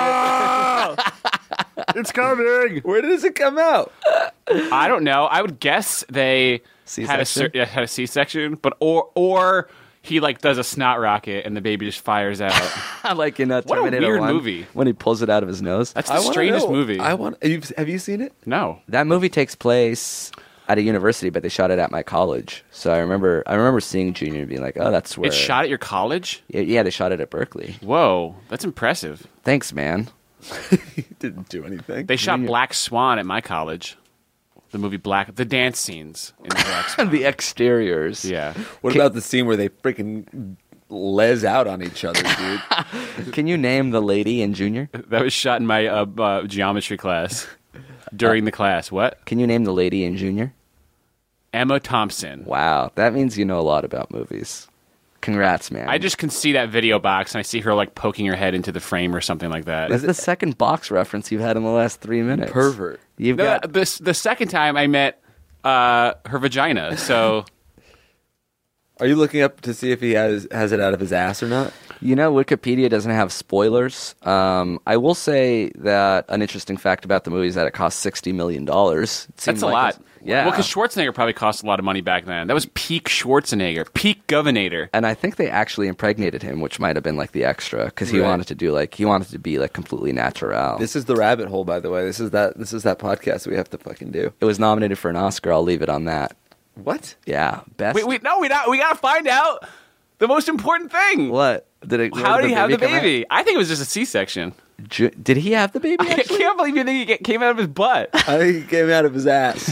Speaker 8: your?
Speaker 7: It's coming.
Speaker 8: Where does it come out?
Speaker 7: I don't know. I would guess they
Speaker 6: C-section?
Speaker 7: had a C-section, but or he like does a snot rocket and the baby just fires out.
Speaker 6: Like in
Speaker 7: What a
Speaker 6: Terminator
Speaker 7: weird
Speaker 6: 1,
Speaker 7: movie.
Speaker 6: when he pulls it out of his nose.
Speaker 7: That's
Speaker 8: I
Speaker 7: the
Speaker 8: wanna
Speaker 7: strangest
Speaker 8: know.
Speaker 7: movie.
Speaker 8: Have you seen it?
Speaker 7: No.
Speaker 6: That movie takes place at a university, but they shot it at my college. So I remember seeing Junior and being like, "Oh, that's where."
Speaker 7: It's shot at your college?
Speaker 6: Yeah, they shot it at Berkeley.
Speaker 7: Whoa, that's impressive.
Speaker 6: Thanks, man.
Speaker 8: He didn't do anything.
Speaker 7: They shot Black Swan at my college. The movie the dance scenes in Black Swan.
Speaker 6: The exteriors.
Speaker 7: Yeah.
Speaker 8: What about the scene where they freaking les out on each other, dude?
Speaker 6: Can you name the lady in Junior?
Speaker 7: That was shot in my geometry class during the class. What?
Speaker 6: Can you name the lady in Junior?
Speaker 7: Emma Thompson.
Speaker 6: Wow, that means you know a lot about movies. Congrats, man.
Speaker 7: I just can see that video box and I see her like poking her head into the frame or something like that.
Speaker 6: That's the second box reference you've had in the last 3 minutes.
Speaker 8: Pervert.
Speaker 6: You've
Speaker 7: No,
Speaker 6: got
Speaker 7: the second time I met her vagina. So
Speaker 8: Are you looking up to see if he has it out of his ass or not?
Speaker 6: You know, Wikipedia doesn't have spoilers. I will say that an interesting fact about the movie is that it cost $60 million.
Speaker 7: that's a lot.
Speaker 6: Yeah.
Speaker 7: Well, because Schwarzenegger probably cost a lot of money back then. That was peak Schwarzenegger, peak Governator.
Speaker 6: And I think they actually impregnated him, which might have been like the extra, because he
Speaker 8: Right.
Speaker 6: wanted to be like completely natural.
Speaker 8: This is the rabbit hole, by the way. This is that podcast we have to fucking do.
Speaker 6: It was nominated for an Oscar. I'll leave it on that.
Speaker 8: What?
Speaker 6: Yeah, best.
Speaker 7: Wait, no, we gotta find out the most important thing.
Speaker 6: What did it?
Speaker 7: How did he have the
Speaker 6: come out?
Speaker 7: baby? I think it was just a C-section.
Speaker 6: Did he have the baby?
Speaker 7: I can't believe you think it came out of his butt.
Speaker 8: I think it came out of his ass.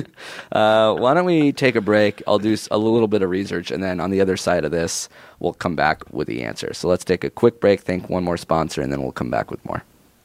Speaker 6: Why don't we take a break? I'll do a little bit of research, and then on the other side of this, we'll come back with the answer. So let's take a quick break, thank one more sponsor, and then we'll come back with more.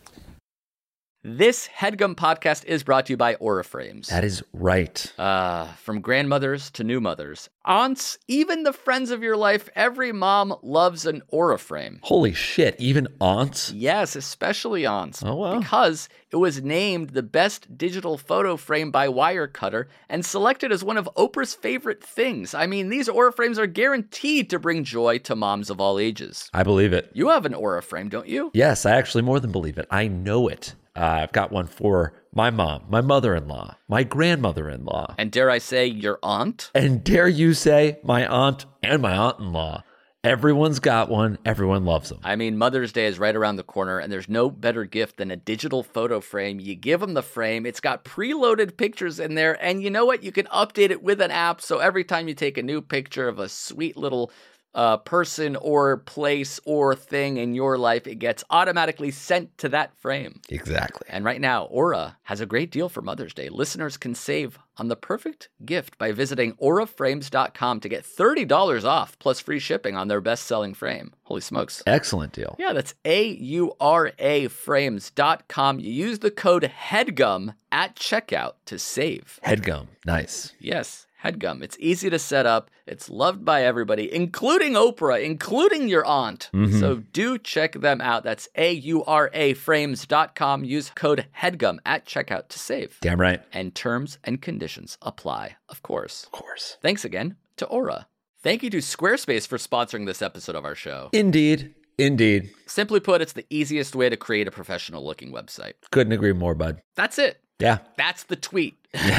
Speaker 9: This HeadGum podcast is brought to you by Aura Frames.
Speaker 10: That is right.
Speaker 9: From grandmothers to new mothers, aunts, even the friends of your life, every mom loves an Aura frame.
Speaker 10: Holy shit, even aunts?
Speaker 9: Yes, especially aunts.
Speaker 10: Oh, wow.
Speaker 9: Because it was named the best digital photo frame by Wirecutter and selected as one of Oprah's favorite things. I mean, these Aura frames are guaranteed to bring joy to moms of all ages.
Speaker 10: I believe it.
Speaker 9: You have an Aura frame, don't you?
Speaker 10: Yes, I actually more than believe it. I know it. I've got one for my mom, my mother-in-law, my grandmother-in-law,
Speaker 9: And dare I say, your aunt?
Speaker 10: and dare you say my aunt and my aunt-in-law. Everyone's got one. Everyone loves them.
Speaker 9: I mean, Mother's Day is right around the corner, and there's no better gift than a digital photo frame. You give them the frame, it's got preloaded pictures in there, and you know what? You can update it with an app, so every time you take a new picture of a sweet little person or place or thing in your life, it gets automatically sent to that frame.
Speaker 10: Exactly.
Speaker 9: And right now, Aura has a great deal for Mother's Day. Listeners can save on the perfect gift by visiting auraframes.com to get $30 off plus free shipping on their best-selling frame. Holy smokes.
Speaker 10: Excellent deal.
Speaker 9: Yeah, that's auraframes.com. You use the code HEADGUM at checkout to save.
Speaker 10: Headgum. Nice.
Speaker 9: Yes, HEADGUM. It's easy to set up. It's loved by everybody, including Oprah, including your aunt. So do check them out. That's auraframes.com. Use code HEADGUM at checkout to save.
Speaker 10: Damn right.
Speaker 9: And terms and conditions apply, of course.
Speaker 10: Of course.
Speaker 9: Thanks again to Aura. Thank you to Squarespace for sponsoring this episode of our show.
Speaker 10: Indeed. Indeed.
Speaker 9: Simply put, it's the easiest way to create a professional-looking website.
Speaker 10: Couldn't agree more, bud.
Speaker 9: That's it.
Speaker 10: Yeah.
Speaker 9: That's the tweet.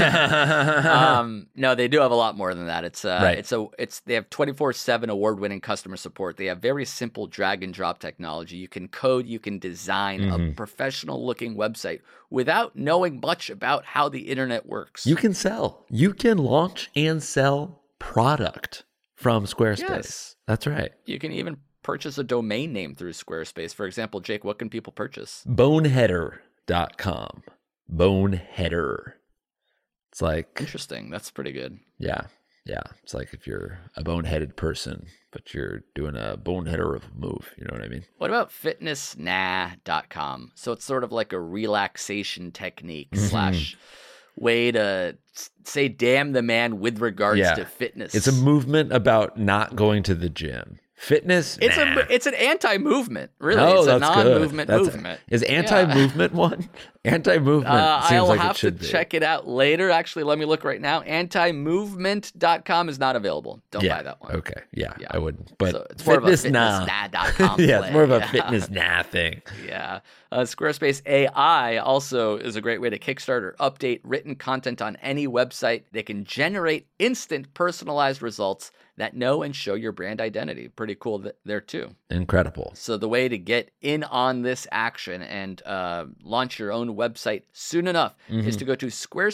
Speaker 9: No, they do have a lot more than that. It's
Speaker 10: Right.
Speaker 9: they have 24/7 award-winning customer support. They have very simple drag and drop technology. You can code, you can design a professional-looking website without knowing much about how the internet works.
Speaker 10: You can sell. You can launch and sell product from Squarespace.
Speaker 9: Yes.
Speaker 10: That's right.
Speaker 9: You can even purchase a domain name through Squarespace. For example, Jake, what can people purchase?
Speaker 10: Boneheader.com. Boneheader. It's like,
Speaker 9: Interesting. That's pretty good.
Speaker 10: yeah. It's like if you're a boneheaded person, but you're doing a boneheader of a move. You know what I mean?
Speaker 9: What about fitnessnah.com? So it's sort of like a relaxation technique slash way to say damn the man with regards to fitness.
Speaker 10: It's a movement about not going to the gym. Fitness,
Speaker 9: It's an anti-movement, really.
Speaker 10: Oh,
Speaker 9: it's a
Speaker 10: that's
Speaker 9: non-movement
Speaker 10: good.
Speaker 9: movement.
Speaker 10: Is anti-movement one? Anti-movement seems
Speaker 9: I'll
Speaker 10: like
Speaker 9: have
Speaker 10: it should
Speaker 9: to
Speaker 10: be.
Speaker 9: check it out later. Actually, let me look right now. Antimovement.com is not available. Don't buy that one.
Speaker 10: Okay. Yeah, I wouldn't. But
Speaker 9: So it's more of a
Speaker 10: fitness
Speaker 9: fitnessnah.com
Speaker 10: yeah,
Speaker 9: play.
Speaker 10: it's more of a fitness thing.
Speaker 9: Yeah. Squarespace AI also is a great way to kickstart or update written content on any website. They can generate instant personalized results that know and show your brand identity. Pretty cool there too.
Speaker 10: Incredible.
Speaker 9: So the way to get in on this action and launch your own website soon enough is to go to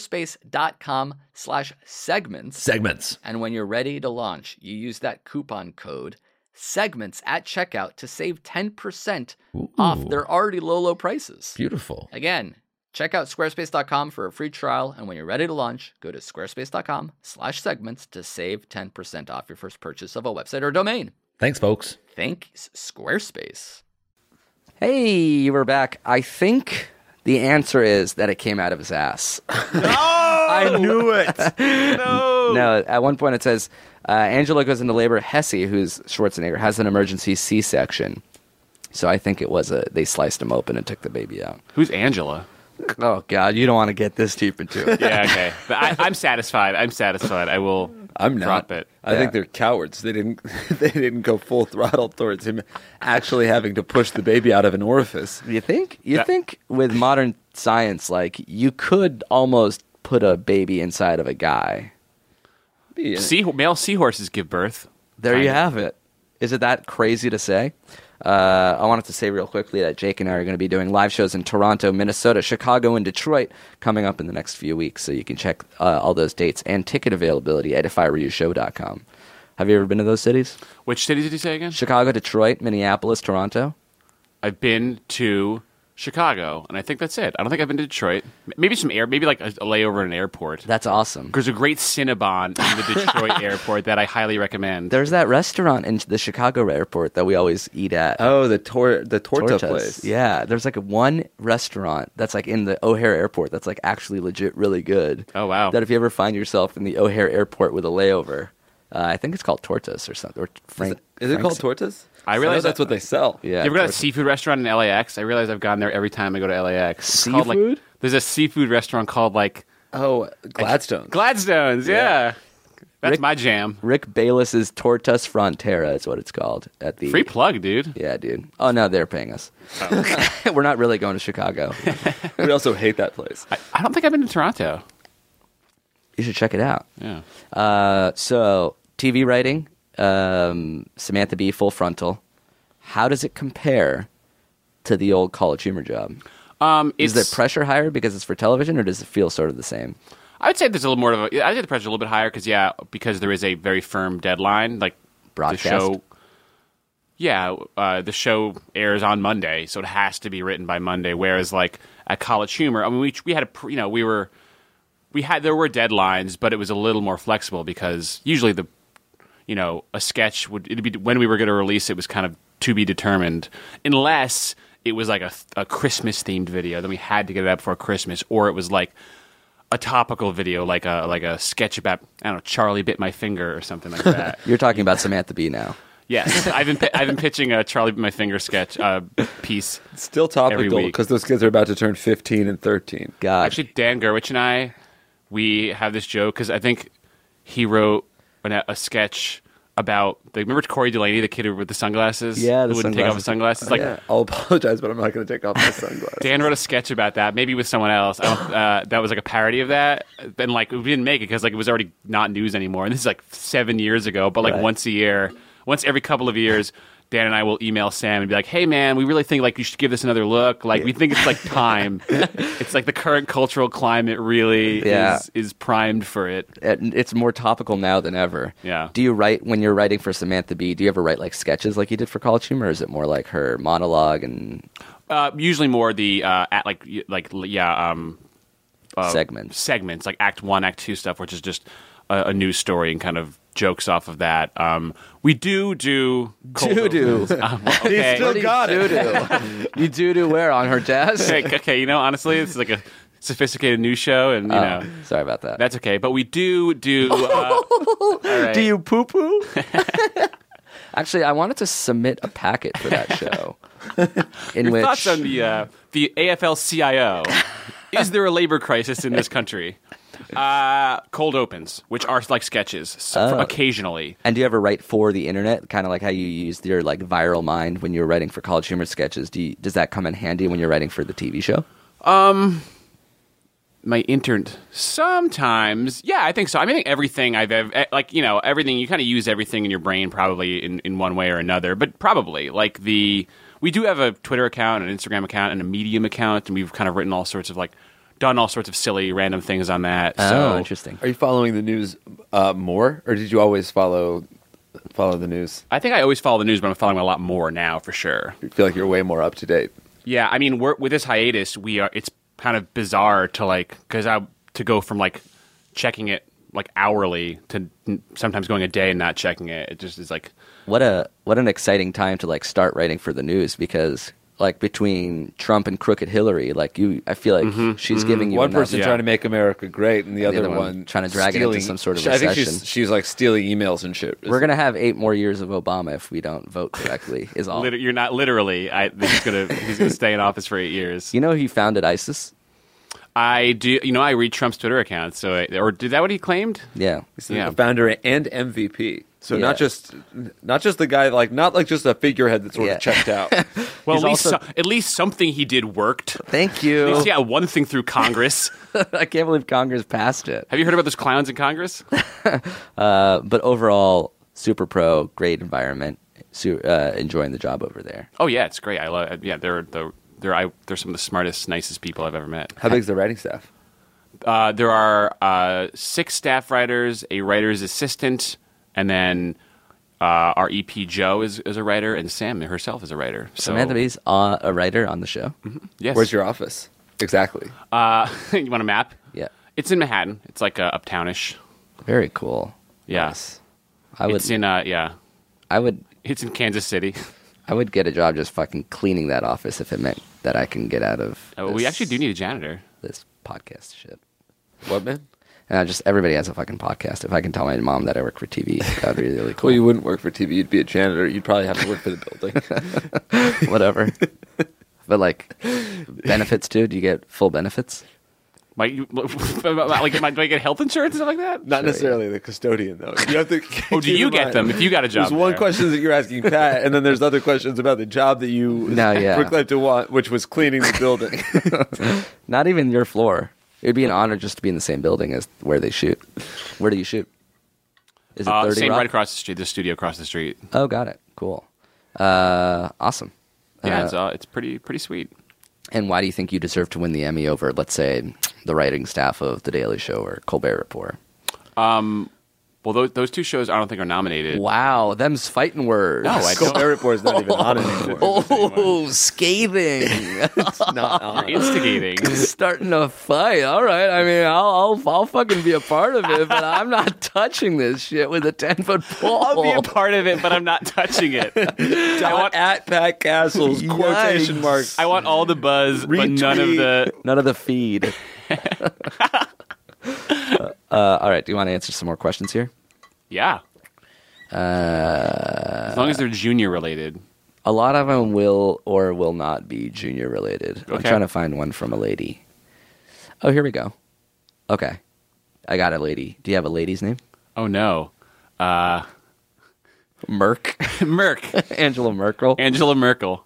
Speaker 9: squarespace.com/segments.
Speaker 10: Segments.
Speaker 9: And when you're ready to launch, you use that coupon code segments at checkout to save 10% off their already low prices.
Speaker 10: Beautiful.
Speaker 9: Again, check out squarespace.com for a free trial. And when you're ready to launch, go to squarespace.com/segments to save 10% off your first purchase of a website or domain.
Speaker 10: Thanks, folks.
Speaker 9: Thanks, Squarespace.
Speaker 6: Hey, we're back. I think the answer is that it came out of his ass.
Speaker 8: I knew it.
Speaker 6: No, at one point it says, Angela goes into labor. Hesse, who's Schwarzenegger, has an emergency C-section. So I think it was they sliced him open and took the baby out.
Speaker 7: Who's Angela?
Speaker 6: Oh, God, you don't want to get this deep into it.
Speaker 7: Yeah, okay. But I'm satisfied. I will
Speaker 8: I'm
Speaker 7: drop
Speaker 8: not.
Speaker 7: it.
Speaker 8: I think they're cowards. They didn't go full throttle towards him actually having to push the baby out of an orifice.
Speaker 6: You think? You think with modern science, like, you could almost put a baby inside of a guy.
Speaker 7: Male seahorses give birth.
Speaker 6: There you have it. Is it that crazy to say? I wanted to say real quickly that Jake and I are going to be doing live shows in Toronto, Minnesota, Chicago, and Detroit coming up in the next few weeks. So you can check all those dates and ticket availability at ifiwereyoushow.com. Have you ever been to those cities?
Speaker 7: Which cities did you say again?
Speaker 6: Chicago, Detroit, Minneapolis, Toronto.
Speaker 7: I've been to Chicago, and I think that's it. I don't think I've been to Detroit. Maybe maybe like a layover in an airport.
Speaker 6: That's awesome.
Speaker 7: There's a great Cinnabon in the Detroit airport that I highly recommend.
Speaker 6: There's that restaurant in the Chicago airport that we always eat at.
Speaker 8: Oh, the Torta
Speaker 6: Tortas.
Speaker 8: place.
Speaker 6: Yeah, there's like one restaurant that's like in the O'Hare Airport that's like actually legit really good.
Speaker 7: Oh, wow.
Speaker 6: That if you ever find yourself in the O'Hare Airport with a layover, I think it's called Tortas or something. Or
Speaker 8: Is it called Tortas?
Speaker 7: I realize
Speaker 8: that's what they sell.
Speaker 6: Yeah.
Speaker 7: You ever go to a
Speaker 6: Tortas.
Speaker 7: seafood restaurant in LAX? I realize I've gone there every time I go to LAX. It's
Speaker 6: Seafood?
Speaker 7: called, like, there's a seafood restaurant called like
Speaker 8: Oh, Gladstone.
Speaker 7: Gladstone's. Yeah. That's my jam.
Speaker 6: Rick Bayless's Tortas Frontera is what it's called at the
Speaker 7: Free plug, dude.
Speaker 6: Yeah, dude. Oh no, they're paying us. We're not really going to Chicago.
Speaker 8: We also hate that place.
Speaker 7: I don't think I've been to Toronto.
Speaker 6: You should check it out.
Speaker 7: Yeah.
Speaker 6: So TV writing, Samantha Bee, Full Frontal. How does it compare to the old College Humor job? Is there pressure higher because it's for television, or does it feel sort of the same?
Speaker 7: I would say there's a little more of a. I'd say the pressure's a little bit higher because there is a very firm deadline. Like
Speaker 6: Broadcast?
Speaker 7: The show. Yeah, the show airs on Monday, so it has to be written by Monday. Whereas like at College Humor, I mean, we had there were deadlines, but it was a little more flexible because usually a sketch it'd be when we were going to release it was kind of to be determined, unless it was like a Christmas themed video, then we had to get it out before Christmas, or it was like a topical video, like a sketch about, I don't know, Charlie bit my finger or something like that.
Speaker 6: You're talking about Samantha Bee now.
Speaker 7: Yes, I've been pitching a Charlie bit my finger sketch piece.
Speaker 8: It's still topical because those kids are about to turn 15 and 13.
Speaker 6: God,
Speaker 7: actually, Dan Gerwich and I, we have this joke because I think he wrote a sketch about remember Corey Delaney, the kid with the sunglasses?
Speaker 6: Yeah, the
Speaker 7: who wouldn't take off his sunglasses. Like
Speaker 8: Yeah, I'll apologize, but I'm not going to take off my sunglasses.
Speaker 7: Dan wrote a sketch about that, maybe with someone else. That was like a parody of that. And like we didn't make it because like it was already not news anymore. And this is like 7 years ago. But like once every couple of years, Dan and I will email Sam and be like, "Hey man, we really think like you should give this another look. Like we think it's like time. It's like the current cultural climate really is primed for it.
Speaker 6: It's more topical now than ever.
Speaker 7: Yeah.
Speaker 6: Do you write when you're writing for Samantha Bee? Do you ever write like sketches like you did for College Humor, or is it more like her monologue and
Speaker 7: Usually more the segments like Act 1, Act 2 stuff, which is just a news story and kind of jokes off of that. We do cold opens. Okay.
Speaker 8: He still got it.
Speaker 6: You do where on her desk?
Speaker 7: Okay, honestly, it's like a sophisticated news show, and
Speaker 6: Sorry about that.
Speaker 7: that's okay. But we do. All right.
Speaker 6: Do you poo poo? Actually, I wanted to submit a packet for that show.
Speaker 7: Your thoughts on the AFL-CIO? Is there a labor crisis in this country? Cold opens, which are like sketches, occasionally.
Speaker 6: And do you ever write for the internet, kind of like how you used your like viral mind when you were writing for College Humor sketches? Does that come in handy when you're writing for the TV show?
Speaker 7: My intern sometimes, yeah, I think so. I mean, I think everything I've ever, everything, you kind of use everything in your brain probably in one way or another, but probably like we do have a Twitter account, an Instagram account, and a Medium account, and we've kind of written all sorts of done all sorts of silly random things on that.
Speaker 6: Oh, interesting.
Speaker 8: Are you following the news more, or did you always follow the news?
Speaker 7: I think I always follow the news, but I'm following a lot more now for sure.
Speaker 8: I feel like you're way more up to date.
Speaker 7: Yeah, I mean, with this hiatus, it's kind of bizarre to go from like checking it like hourly to sometimes going a day and not checking it. It just is like
Speaker 6: what an exciting time to like start writing for the news, because like between Trump and crooked Hillary, like I feel like she's giving you
Speaker 8: one
Speaker 6: enough.
Speaker 8: person trying to make America great, and the other one
Speaker 6: trying to drag it into some sort of
Speaker 8: I
Speaker 6: recession.
Speaker 8: think she's like stealing emails and shit.
Speaker 6: We're gonna have 8 more years of Obama if we don't vote correctly. Is all.
Speaker 7: You're not literally. He's gonna stay in office for 8 years.
Speaker 6: You know he founded ISIS.
Speaker 7: I do. I read Trump's Twitter account. So, or did that what he claimed?
Speaker 6: Yeah,
Speaker 8: He's the founder and MVP. So
Speaker 6: Yeah.
Speaker 8: not just the guy, like not like just a figurehead that's sort
Speaker 6: Yeah.
Speaker 8: of checked out.
Speaker 7: Well,
Speaker 6: He's
Speaker 7: at least something he did worked.
Speaker 6: Thank
Speaker 7: At
Speaker 6: you.
Speaker 7: least, yeah, one thing through Congress.
Speaker 6: I can't believe Congress passed it.
Speaker 7: Have you heard about those clowns in Congress?
Speaker 6: But overall, super pro, great environment. Enjoying the job over there.
Speaker 7: Oh yeah, it's great. I love. Yeah, they're some of the smartest, nicest people I've ever met.
Speaker 8: How big's the writing staff?
Speaker 7: There are 6 staff writers, a writer's assistant, and then our EP Joe is a writer, and Sam herself is a writer. So,
Speaker 6: Samantha Bee's a writer on the show.
Speaker 7: yes.
Speaker 8: Where's your office? Exactly.
Speaker 7: You want a map?
Speaker 6: Yeah,
Speaker 7: It's in Manhattan. It's like uptownish.
Speaker 6: very cool.
Speaker 7: Yeah.
Speaker 6: Nice. I would.
Speaker 7: It's in It's in Kansas City.
Speaker 6: I would get a job just fucking cleaning that office if it meant that I can get out of.
Speaker 7: We
Speaker 6: this-
Speaker 7: actually do need a janitor.
Speaker 6: this podcast shit.
Speaker 8: What, man?
Speaker 6: And everybody has a fucking podcast. If I can tell my mom that I work for TV, that would be really cool.
Speaker 8: Well, you wouldn't work for TV. You'd be a janitor. You'd probably have to work for the building.
Speaker 6: Whatever. But like benefits too. Do you get full benefits?
Speaker 7: Do I get health insurance and stuff like that?
Speaker 8: Not necessarily the custodian, though. You have to.
Speaker 7: Oh, do you get them if you got a job?
Speaker 8: There's one
Speaker 7: there?
Speaker 8: question that you're asking Pat, and then there's other questions about the job that you proclaimed to want, which was cleaning the building.
Speaker 6: Not even your floor. It would be an honor just to be in the same building as where they shoot. Where do you shoot? Is it 30
Speaker 7: same
Speaker 6: Rock?
Speaker 7: right across the street. The studio across the street.
Speaker 6: Oh, got it. Cool. Awesome.
Speaker 7: Yeah, it's pretty sweet.
Speaker 6: And why do you think you deserve to win the Emmy over, let's say, the writing staff of The Daily Show or Colbert Report?
Speaker 7: Well, those 2 shows I don't think are nominated.
Speaker 6: Wow, them's fighting words.
Speaker 7: No, I don't.
Speaker 8: Colbert Report is not even on anymore.
Speaker 6: Oh, scathing.
Speaker 8: It's not on.
Speaker 7: You're instigating.
Speaker 6: Starting a fight. All right. I mean, I'll fucking be a part of it, but I'm not touching this shit with a 10-foot pole.
Speaker 7: I'll be a part of it, but I'm not touching it. I want
Speaker 8: At Pat Castles, quotation
Speaker 6: Yikes.
Speaker 8: marks.
Speaker 7: I want all the buzz, but none of the
Speaker 6: feed. All right. Do you want to answer some more questions here?
Speaker 7: Yeah. As long as they're junior related.
Speaker 6: A lot of them will or will not be junior related. I'm
Speaker 7: Okay.
Speaker 6: trying to find one from a lady. Oh, here we go. Okay. I got a lady. Do you have a lady's name?
Speaker 7: Oh no.
Speaker 6: Merk. Angela Merkel.
Speaker 7: Angela Merkel.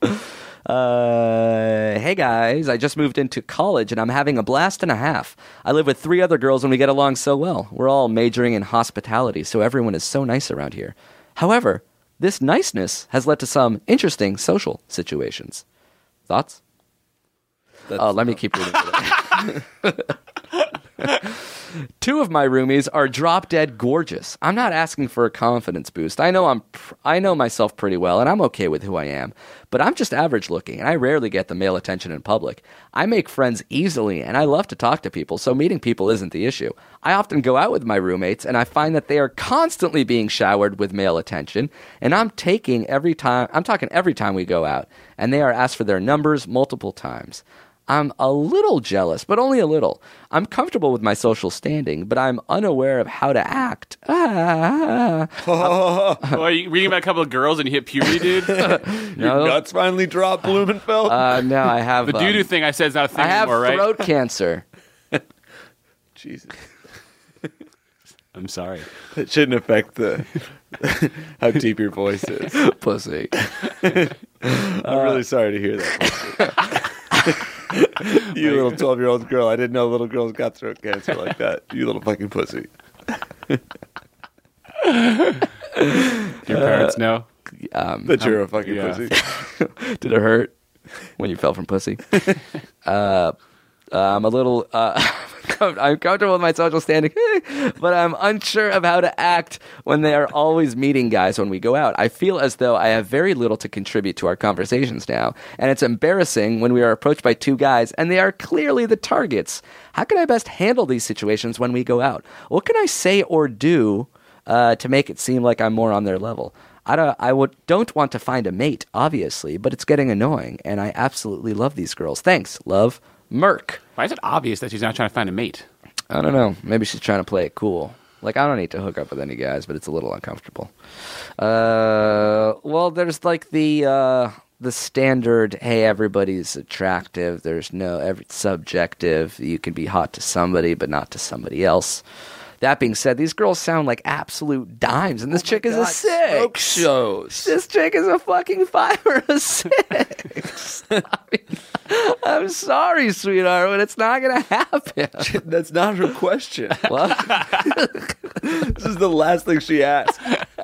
Speaker 6: Hey guys, I just moved into college and I'm having a blast and a half. I live with 3 other girls and we get along so well. We're all majoring in hospitality, so everyone is so nice around here. However, this niceness has led to some interesting social situations. Thoughts? Let me keep reading. 2 of my roomies are drop dead gorgeous. I'm not asking for a confidence boost. I know myself pretty well, and I'm okay with who I am. But I'm just average looking, and I rarely get the male attention in public. I make friends easily, and I love to talk to people, so meeting people isn't the issue. I often go out with my roommates, and I find that they are constantly being showered with male attention, and I'm talking every time we go out, and they are asked for their numbers multiple times. I'm a little jealous, but only a little. I'm comfortable with my social standing, but I'm unaware of how to act.
Speaker 7: Are you reading about a couple of girls and you hit puberty, dude?
Speaker 8: Your nuts finally dropped, Blumenfeld?
Speaker 6: No, I have...
Speaker 7: The doo-doo thing I said is not a thing anymore, right?
Speaker 6: I have throat cancer.
Speaker 8: Jesus.
Speaker 7: I'm sorry.
Speaker 8: It shouldn't affect how deep your voice is.
Speaker 6: Pussy.
Speaker 8: I'm really sorry to hear that. You little 12-year-old girl. I didn't know little girls got throat cancer like that. You little fucking pussy.
Speaker 7: Your parents know?
Speaker 8: That you're a fucking pussy.
Speaker 6: Did it hurt when you fell from pussy? I'm a little... I'm comfortable with my social standing, but I'm unsure of how to act when they are always meeting guys when we go out. I feel as though I have very little to contribute to our conversations now, and it's embarrassing when we are approached by 2 guys and they are clearly the targets. How can I best handle these situations when we go out? What can I say or do to make it seem like I'm more on their level? I don't want to find a mate, obviously, but it's getting annoying, and I absolutely love these girls. Thanks, love, Merk.
Speaker 7: Why is it obvious that she's not trying to find a mate?
Speaker 6: I don't know. Maybe she's trying to play it cool. Like, I don't need to hook up with any guys, but it's a little uncomfortable. Well, there's like the standard, hey, everybody's attractive. There's subjective. You can be hot to somebody, but not to somebody else. That being said, these girls sound like absolute dimes, and this chick is a 6.
Speaker 8: Shows.
Speaker 6: This chick is a fucking 5 or a 6. I'm sorry, sweetheart, but it's not going to happen.
Speaker 8: That's not her question.
Speaker 6: What?
Speaker 8: This is the last thing she asked.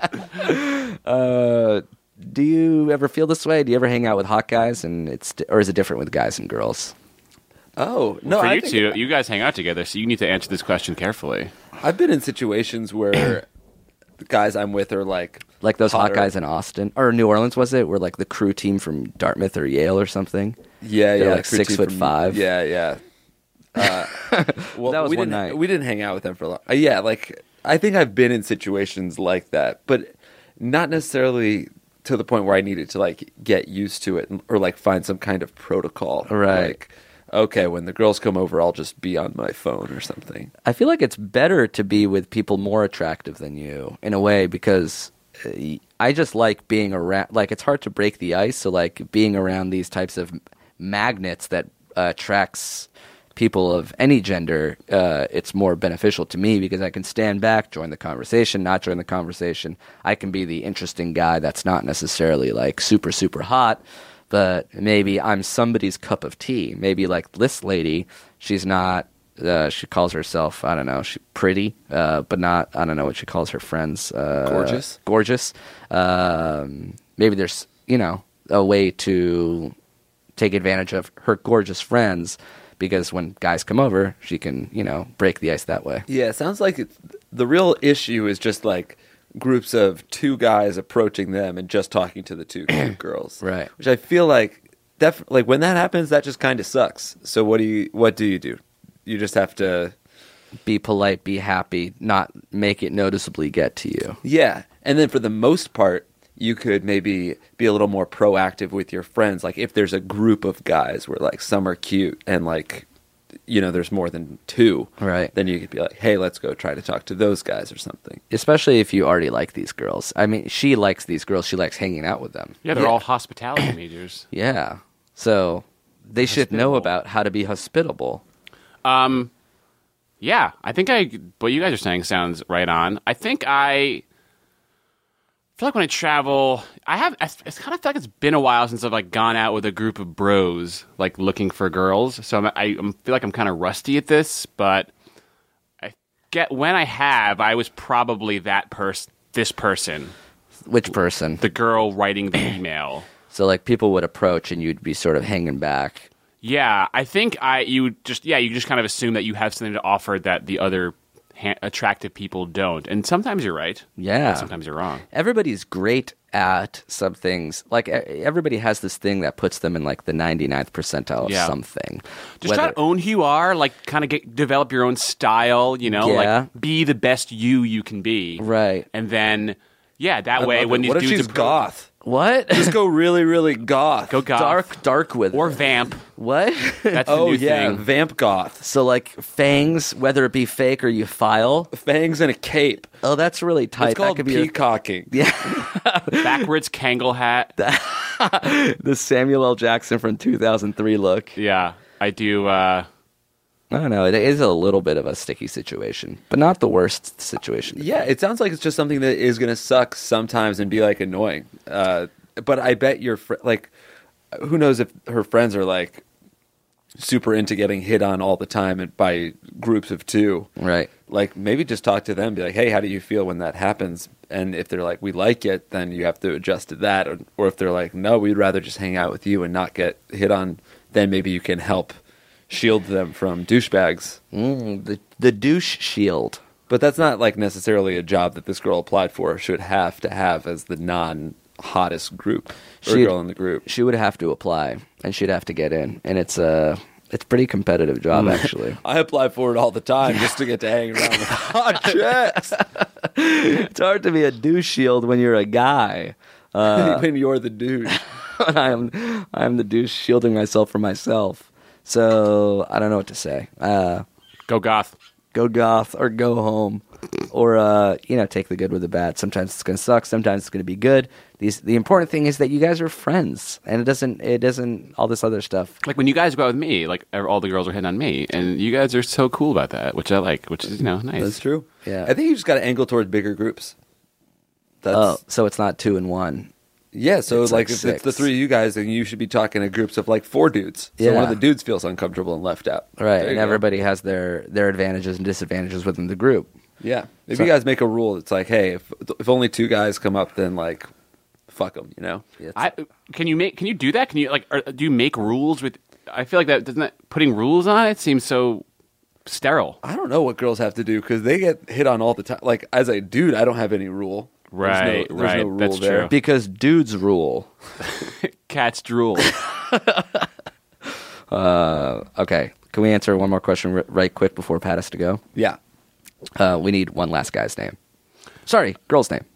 Speaker 6: Do you ever feel this way? Do you ever hang out with hot guys, or is it different with guys and girls?
Speaker 8: Oh, no.
Speaker 7: For you two, you guys hang out together, so you need to answer this question carefully.
Speaker 8: I've been in situations where the guys I'm with are like
Speaker 6: those
Speaker 8: hotter.
Speaker 6: hot guys in Austin or New Orleans, was it? Where like the crew team from Dartmouth or Yale or something.
Speaker 8: Yeah,
Speaker 6: They're
Speaker 8: yeah,
Speaker 6: like 6'5".
Speaker 8: Yeah. Well,
Speaker 6: that was
Speaker 8: we
Speaker 6: one
Speaker 8: didn't,
Speaker 6: night.
Speaker 8: We didn't hang out with them for a long. Yeah, like I think I've been in situations like that, but not necessarily to the point where I needed to like get used to it or like find some kind of protocol.
Speaker 6: Right.
Speaker 8: Like, okay, when the girls come over, I'll just be on my phone or something.
Speaker 6: I feel like it's better to be with people more attractive than you in a way because I just like being around. Like it's hard to break the ice, so like being around these types of magnets that attracts people of any gender, it's more beneficial to me because I can stand back, join the conversation, not join the conversation. I can be the interesting guy that's not necessarily like super, super hot, but maybe I'm somebody's cup of tea. Maybe like this lady, she's not, she calls herself, I don't know, she's pretty, but not, I don't know what she calls her friends.
Speaker 8: Gorgeous.
Speaker 6: Gorgeous. Maybe there's, a way to take advantage of her gorgeous friends because when guys come over, she can, break the ice that way.
Speaker 8: Yeah, it sounds like the real issue is just like groups of 2 guys approaching them and just talking to the 2 cute girls.
Speaker 6: Right.
Speaker 8: Which I feel like like when that happens, that just kind of sucks. So what do you do? You just have to
Speaker 6: be polite, be happy, not make it noticeably get to you.
Speaker 8: Yeah. And then for the most part, you could maybe be a little more proactive with your friends. Like if there's a group of guys where like some are cute and like, there's more than 2.
Speaker 6: Right.
Speaker 8: Then you could be like, hey, let's go try to talk to those guys or something.
Speaker 6: Especially if you already like these girls. I mean, she likes these girls. She likes hanging out with them.
Speaker 7: Yeah, they're all hospitality majors.
Speaker 6: Yeah. So they should know about how to be hospitable.
Speaker 7: Yeah, I think what you guys are saying sounds right on. I think feel like when I travel, it's kind of feel like it's been a while since I've like gone out with a group of bros, like looking for girls. So I feel like I'm kind of rusty at this, but when I have, I was probably this person.
Speaker 6: Which person?
Speaker 7: The girl writing the email.
Speaker 6: So like people would approach and you'd be sort of hanging back.
Speaker 7: Yeah, I think you just kind of assume that you have something to offer that the other attractive people don't. And sometimes you're right.
Speaker 6: Yeah.
Speaker 7: And sometimes you're wrong.
Speaker 6: Everybody's great at some things. Like everybody has this thing that puts them in like the 99th percentile of something.
Speaker 7: Just try to own who you are, like kind of develop your own style, like be the best you can be.
Speaker 6: Right.
Speaker 7: And then, that way when these
Speaker 8: what if
Speaker 7: dudes
Speaker 8: she's goth?
Speaker 6: What?
Speaker 8: Just go really, really goth.
Speaker 7: Go goth.
Speaker 6: Dark with
Speaker 7: or
Speaker 6: it.
Speaker 7: vamp.
Speaker 6: What?
Speaker 7: That's the new thing.
Speaker 8: Vamp goth.
Speaker 6: So like fangs, whether it be fake or you file.
Speaker 8: Fangs and a cape.
Speaker 6: Oh, that's really tight.
Speaker 8: It's called
Speaker 6: that could be
Speaker 8: peacocking.
Speaker 6: Yeah.
Speaker 7: Backwards Kangol hat.
Speaker 6: The Samuel L. Jackson from 2003 look.
Speaker 7: Yeah, I do.
Speaker 6: I don't know. It is a little bit of a sticky situation, but not the worst situation.
Speaker 8: Yeah, it sounds like it's just something that is going to suck sometimes and be like annoying. But I bet your who knows if her friends are like super into getting hit on all the time and by groups of two.
Speaker 6: Right.
Speaker 8: Like maybe just talk to them, be like, hey, how do you feel when that happens? And if they're like, we like it, then you have to adjust to that. Or if they're like, no, we'd rather just hang out with you and not get hit on, then maybe you can help shield them from douchebags.
Speaker 6: The douche shield.
Speaker 8: But that's not like necessarily a job that this girl applied for should have to have as the non-hottest group or girl in the group.
Speaker 6: She would have to apply, and she'd have to get in. And it's a pretty competitive job, actually.
Speaker 8: I apply for it all the time just to get to hang around with hot chicks.
Speaker 6: It's hard to be a douche shield when you're a guy.
Speaker 8: When you're the douche.
Speaker 6: I'm the douche shielding myself from myself. So I don't know what to say.
Speaker 7: Go goth.
Speaker 6: Go goth or go home. Or, take the good with the bad. Sometimes it's going to suck. Sometimes it's going to be good. The important thing is that you guys are friends. And it doesn't all this other stuff.
Speaker 7: Like when you guys go out with me, like all the girls are hitting on me. And you guys are so cool about that, which I like, which is, nice.
Speaker 8: That's true.
Speaker 6: Yeah.
Speaker 8: I think you just got to angle towards bigger groups.
Speaker 6: So it's not 2 and 1.
Speaker 8: Yeah, so
Speaker 6: It's
Speaker 8: like
Speaker 6: like
Speaker 8: if it's the
Speaker 6: 6.
Speaker 8: three of you guys, then you should be talking to groups of like 4 dudes. So one of the dudes feels uncomfortable and left out.
Speaker 6: Right,
Speaker 8: There
Speaker 6: and
Speaker 8: you go.
Speaker 6: everybody has their advantages and disadvantages within the group.
Speaker 8: Yeah, maybe
Speaker 6: So-
Speaker 8: you guys make a rule. It's like, hey, if only 2 guys come up, then like, fuck them.
Speaker 7: Can you do that? Can you do you make rules with? I feel like putting rules on it seems so sterile.
Speaker 8: I don't know what girls have to do because they get hit on all the time. Like as a dude, I don't have any rule.
Speaker 7: Right,
Speaker 8: there's no rule
Speaker 7: that's
Speaker 8: there.
Speaker 7: true.
Speaker 6: Because dudes rule.
Speaker 7: Cats drool.
Speaker 6: Okay, can we answer one more question right quick before Pat has to go?
Speaker 8: Yeah.
Speaker 6: We need one last guy's name. Sorry, girl's name.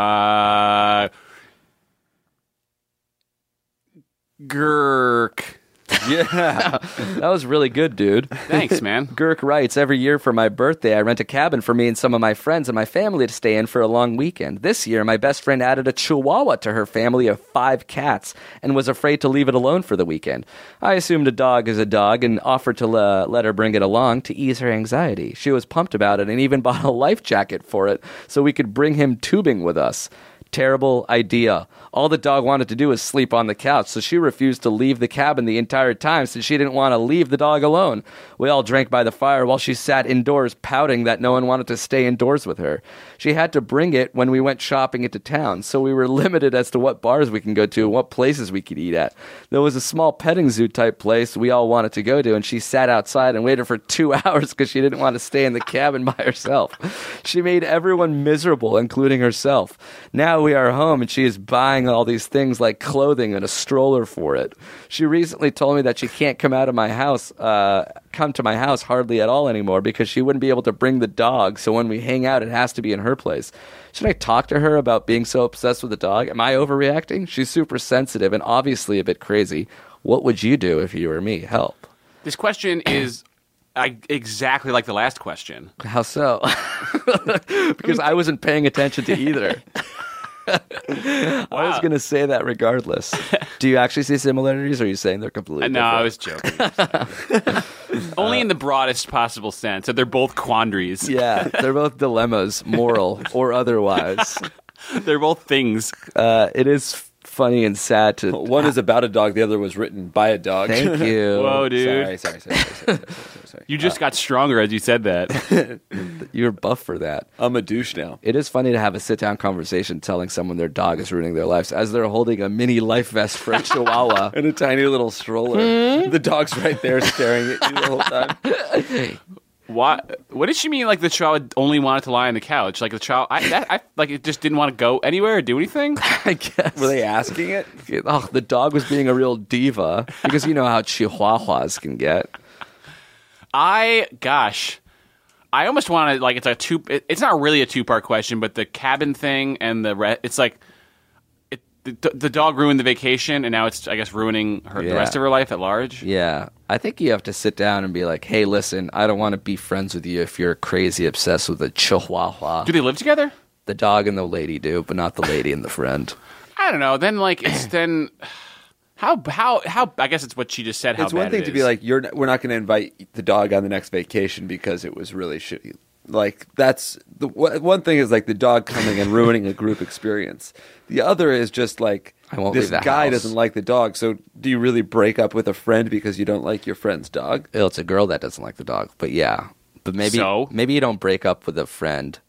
Speaker 7: Gurk.
Speaker 8: Yeah.
Speaker 6: That was really good, dude.
Speaker 7: Thanks, man.
Speaker 6: Gurk writes, every year for my birthday, I rent a cabin for me and some of my friends and my family to stay in for a long weekend. This year, my best friend added a chihuahua to her family of 5 cats and was afraid to leave it alone for the weekend. I assumed a dog is a dog and offered to let her bring it along to ease her anxiety. She was pumped about it and even bought a life jacket for it so we could bring him tubing with us. Terrible idea. All the dog wanted to do was sleep on the couch, so she refused to leave the cabin the entire time since she didn't want to leave the dog alone. We all drank by the fire while she sat indoors pouting that no one wanted to stay indoors with her. She had to bring it when we went shopping into town, so we were limited as to what bars we can go to and what places we could eat at. There was a small petting zoo type place we all wanted to go to, and she sat outside and waited for 2 hours because she didn't want to stay in the cabin by herself. She made everyone miserable, including herself. Now we are home, and she is buying all these things like clothing and a stroller for it. She recently told me that she can't come to my house hardly at all anymore because she wouldn't be able to bring the dog, so when we hang out, it has to be in her place. Should I talk to her about being so obsessed with the dog? Am I overreacting? She's super sensitive and obviously a bit crazy. What would you do if you were me? Help.
Speaker 7: This question is exactly like the last question.
Speaker 6: How so? Because I wasn't paying attention to either. I was going to say that regardless. Do you actually see similarities, or are you saying they're completely
Speaker 7: No,
Speaker 6: different?
Speaker 7: I was joking. Only in the broadest possible sense. So they're both quandaries.
Speaker 6: Yeah, they're both dilemmas, moral or otherwise.
Speaker 7: They're both things.
Speaker 6: It is funny and sad to.
Speaker 8: One is about a dog. The other was written by a dog.
Speaker 6: Thank you.
Speaker 7: Whoa, dude.
Speaker 8: Sorry.
Speaker 7: You just got stronger as you said that.
Speaker 6: You're buff for that.
Speaker 8: I'm a douche now.
Speaker 6: It is funny to have a sit-down conversation telling someone their dog is ruining their lives as they're holding a mini life vest for a chihuahua.
Speaker 8: In a tiny little stroller. The dog's right there staring at you the whole time.
Speaker 7: What did she mean? Like the child only wanted to lie on the couch? Like the child, I like it just didn't want to go anywhere or do anything.
Speaker 6: I guess.
Speaker 8: Were they asking it?
Speaker 6: Oh, the dog was being a real diva because you know how chihuahuas can get.
Speaker 7: I almost want to like it's not really a 2-part question, but the cabin thing and it's like the dog ruined the vacation, and now it's I guess ruining the rest of her life at large.
Speaker 6: Yeah, I think you have to sit down and be like, hey, listen, I don't want to be friends with you if you're crazy obsessed with a chihuahua.
Speaker 7: Do they live together?
Speaker 6: The dog and the lady do, but not the lady and the friend.
Speaker 7: I don't know. Then like it's then. How? I guess it's what she just said. How
Speaker 8: it's one
Speaker 7: bad
Speaker 8: thing
Speaker 7: it
Speaker 8: to
Speaker 7: is.
Speaker 8: be like, we're not going to invite the dog on the next vacation because it was really shitty. Like that's the one thing is like the dog coming and ruining a group experience. The other is just like
Speaker 6: I won't
Speaker 8: this
Speaker 6: leave the
Speaker 8: guy
Speaker 6: house.
Speaker 8: doesn't like the dog. So do you really break up with a friend because you don't like your friend's dog?
Speaker 6: It's a girl that doesn't like the dog, but yeah. But maybe you don't break up with a friend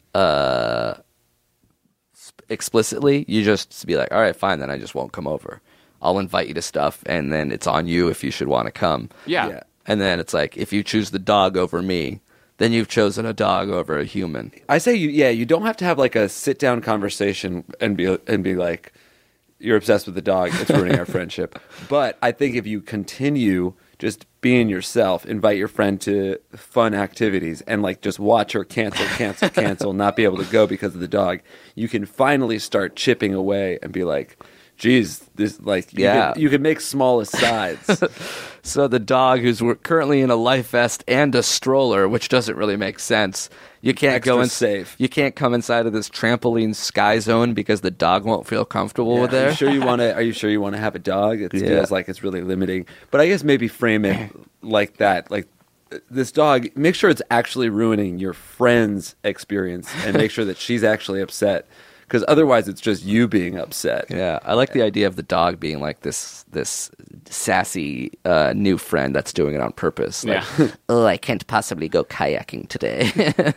Speaker 6: explicitly. You just be like, all right, fine, then I just won't come over. I'll invite you to stuff, and then it's on you if you should want to come.
Speaker 7: Yeah.
Speaker 6: And then it's like, if you choose the dog over me, then you've chosen a dog over a human.
Speaker 8: I say you don't have to have like a sit down conversation and be like, you're obsessed with the dog, it's ruining our friendship. But I think if you continue just being yourself, invite your friend to fun activities, and like just watch her cancel, not be able to go because of the dog, you can finally start chipping away and be like, geez, this like you can make small asides.
Speaker 6: So the dog who's currently in a life vest and a stroller, which doesn't really make sense. You can't
Speaker 8: Extra safe.
Speaker 6: You can't come inside of this trampoline sky zone because the dog won't feel comfortable with there.
Speaker 8: Are you sure you want to have a dog? It feels like it's really limiting. But I guess maybe frame it like that. Like this dog, make sure it's actually ruining your friend's experience and make sure that she's actually upset. Because otherwise, it's just you being upset.
Speaker 6: Yeah, I like the idea of the dog being like this sassy new friend that's doing it on purpose. Like, oh, I can't possibly go kayaking today.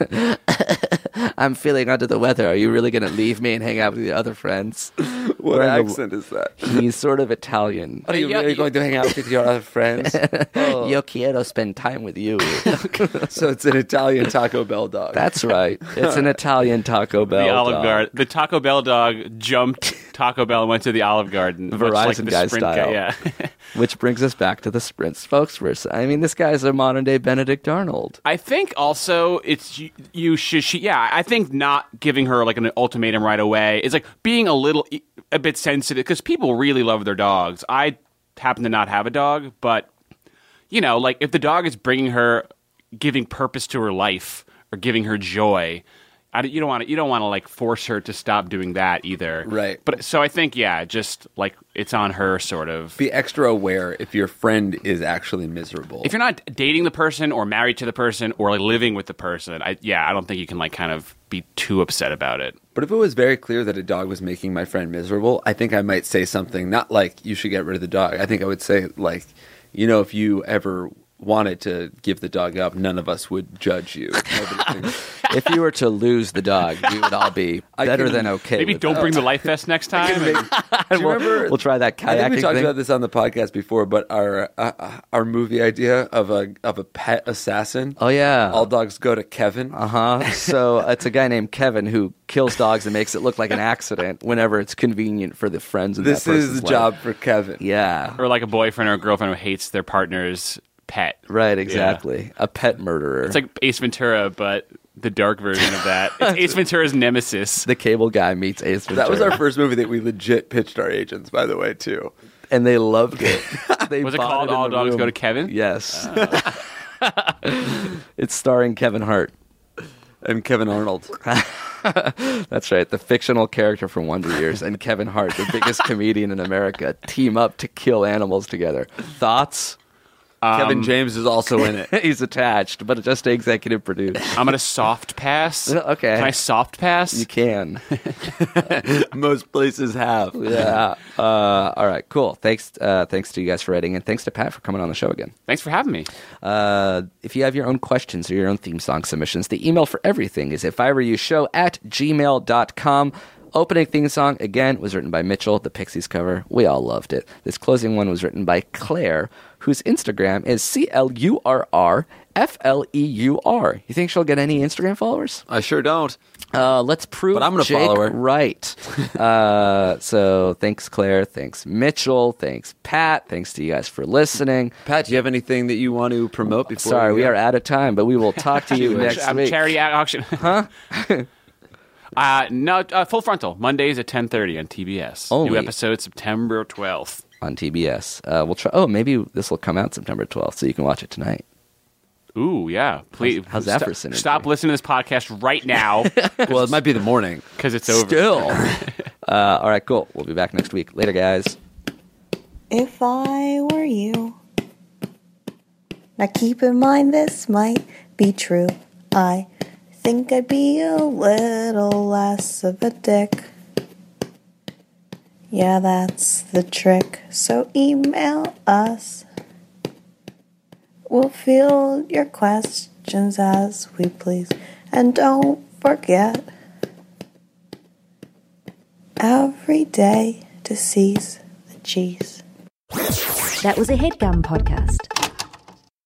Speaker 6: I'm feeling under the weather. Are you really going to leave me and hang out with the other friends?
Speaker 8: What accent is that?
Speaker 6: He's sort of Italian.
Speaker 8: Are you really going to hang out with your other friends?
Speaker 6: Yo quiero spend time with you.
Speaker 8: So it's an Italian Taco Bell dog.
Speaker 6: That's right. It's an Italian Taco Bell
Speaker 7: the Olive
Speaker 6: dog.
Speaker 7: Garden. The Taco Bell dog jumped Taco Bell and went to the Olive Garden.
Speaker 6: Verizon
Speaker 7: much like the
Speaker 6: guy
Speaker 7: Sprint
Speaker 6: style.
Speaker 7: yeah.
Speaker 6: Which brings us back to the Sprint spokesperson. I mean, this guy's a modern-day Benedict Arnold.
Speaker 7: I think also it's you should. I think not giving her like an ultimatum right away is like being a bit sensitive because people really love their dogs. I happen to not have a dog, but you know, like if the dog is giving purpose to her life or giving her joy. You don't want to like force her to stop doing that either,
Speaker 8: right?
Speaker 7: But so I think just like it's on her sort of.
Speaker 8: Be extra aware if your friend is actually miserable.
Speaker 7: If you're not dating the person or married to the person or like living with the person, I don't think you can like kind of be too upset about it.
Speaker 8: But if it was very clear that a dog was making my friend miserable, I think I might say something not like you should get rid of the dog. I think I would say like, you know, if you ever wanted to give the dog up, none of us would judge you.
Speaker 6: If you were to lose the dog, we would all be better than okay.
Speaker 7: Maybe
Speaker 6: with
Speaker 7: don't
Speaker 6: that.
Speaker 7: bring the life vest next time.
Speaker 8: Do you remember?
Speaker 6: We'll try that kayaking
Speaker 8: I think we talked
Speaker 6: thing.
Speaker 8: about this on the podcast before, but our movie idea of a pet assassin.
Speaker 6: Oh yeah,
Speaker 8: all dogs go to Kevin.
Speaker 6: So it's a guy named Kevin who kills dogs and makes it look like an accident whenever it's convenient for the friends in
Speaker 8: This
Speaker 6: that person's
Speaker 8: is the
Speaker 6: life.
Speaker 8: job for Kevin.
Speaker 6: Yeah,
Speaker 7: or like a boyfriend or a girlfriend who hates their partner's pet.
Speaker 6: Right, exactly. Yeah. A pet murderer.
Speaker 7: It's like Ace Ventura, but the dark version of that. It's Ace Ventura's nemesis.
Speaker 6: The cable guy meets Ace Ventura.
Speaker 8: That was our first movie that we legit pitched our agents, by the way, too.
Speaker 6: And they loved it.
Speaker 7: Was it called All Dogs Go to Kevin?
Speaker 6: Yes. It's starring Kevin Hart.
Speaker 8: And Kevin Arnold.
Speaker 6: That's right. The fictional character from Wonder Years and Kevin Hart, the biggest comedian in America, team up to kill animals together. Thoughts?
Speaker 8: Kevin James is also in it.
Speaker 6: He's attached, but just executive produced.
Speaker 7: I'm going to soft pass.
Speaker 6: Okay.
Speaker 7: Can I soft pass?
Speaker 6: You can.
Speaker 8: Most places have.
Speaker 6: Yeah. All right, cool. Thanks to you guys for writing, and thanks to Pat for coming on the show again.
Speaker 7: Thanks for having me.
Speaker 6: If you have your own questions or your own theme song submissions, the email for everything is ifiwereyoushow@gmail.com. Opening theme song, again, was written by Mitchell, the Pixies cover. We all loved it. This closing one was written by Claire, whose Instagram is CLURRFLEUR. You think she'll get any Instagram followers?
Speaker 8: I sure don't.
Speaker 6: Let's prove
Speaker 8: But I'm gonna
Speaker 6: Jake
Speaker 8: follow her.
Speaker 6: right. So thanks, Claire. Thanks, Mitchell. Thanks, Pat. Thanks to you guys for listening.
Speaker 8: Pat, do you have anything that you want to promote before
Speaker 6: Sorry, we
Speaker 8: go?
Speaker 6: are out of time, but we will talk to you next week.
Speaker 7: Charity auction.
Speaker 6: Huh?
Speaker 7: No, Full Frontal, Mondays at 10:30 on TBS.
Speaker 6: Only.
Speaker 7: New episode September 12th.
Speaker 6: On TBS. We'll try. Oh, maybe this will come out September 12th, so you can watch it tonight.
Speaker 7: Ooh, yeah. Please.
Speaker 6: How's that for synergy?
Speaker 7: Stop listening to this podcast right now.
Speaker 8: Well, it might be the morning.
Speaker 7: Because it's over.
Speaker 6: Still. All right, cool. We'll be back next week. Later, guys.
Speaker 11: If I were you. Now keep in mind this might be true. I think I'd be a little less of a dick. Yeah, that's the trick. So email us. We'll field your questions as we please. And don't forget, every day to seize the cheese.
Speaker 1: That was a HeadGum podcast.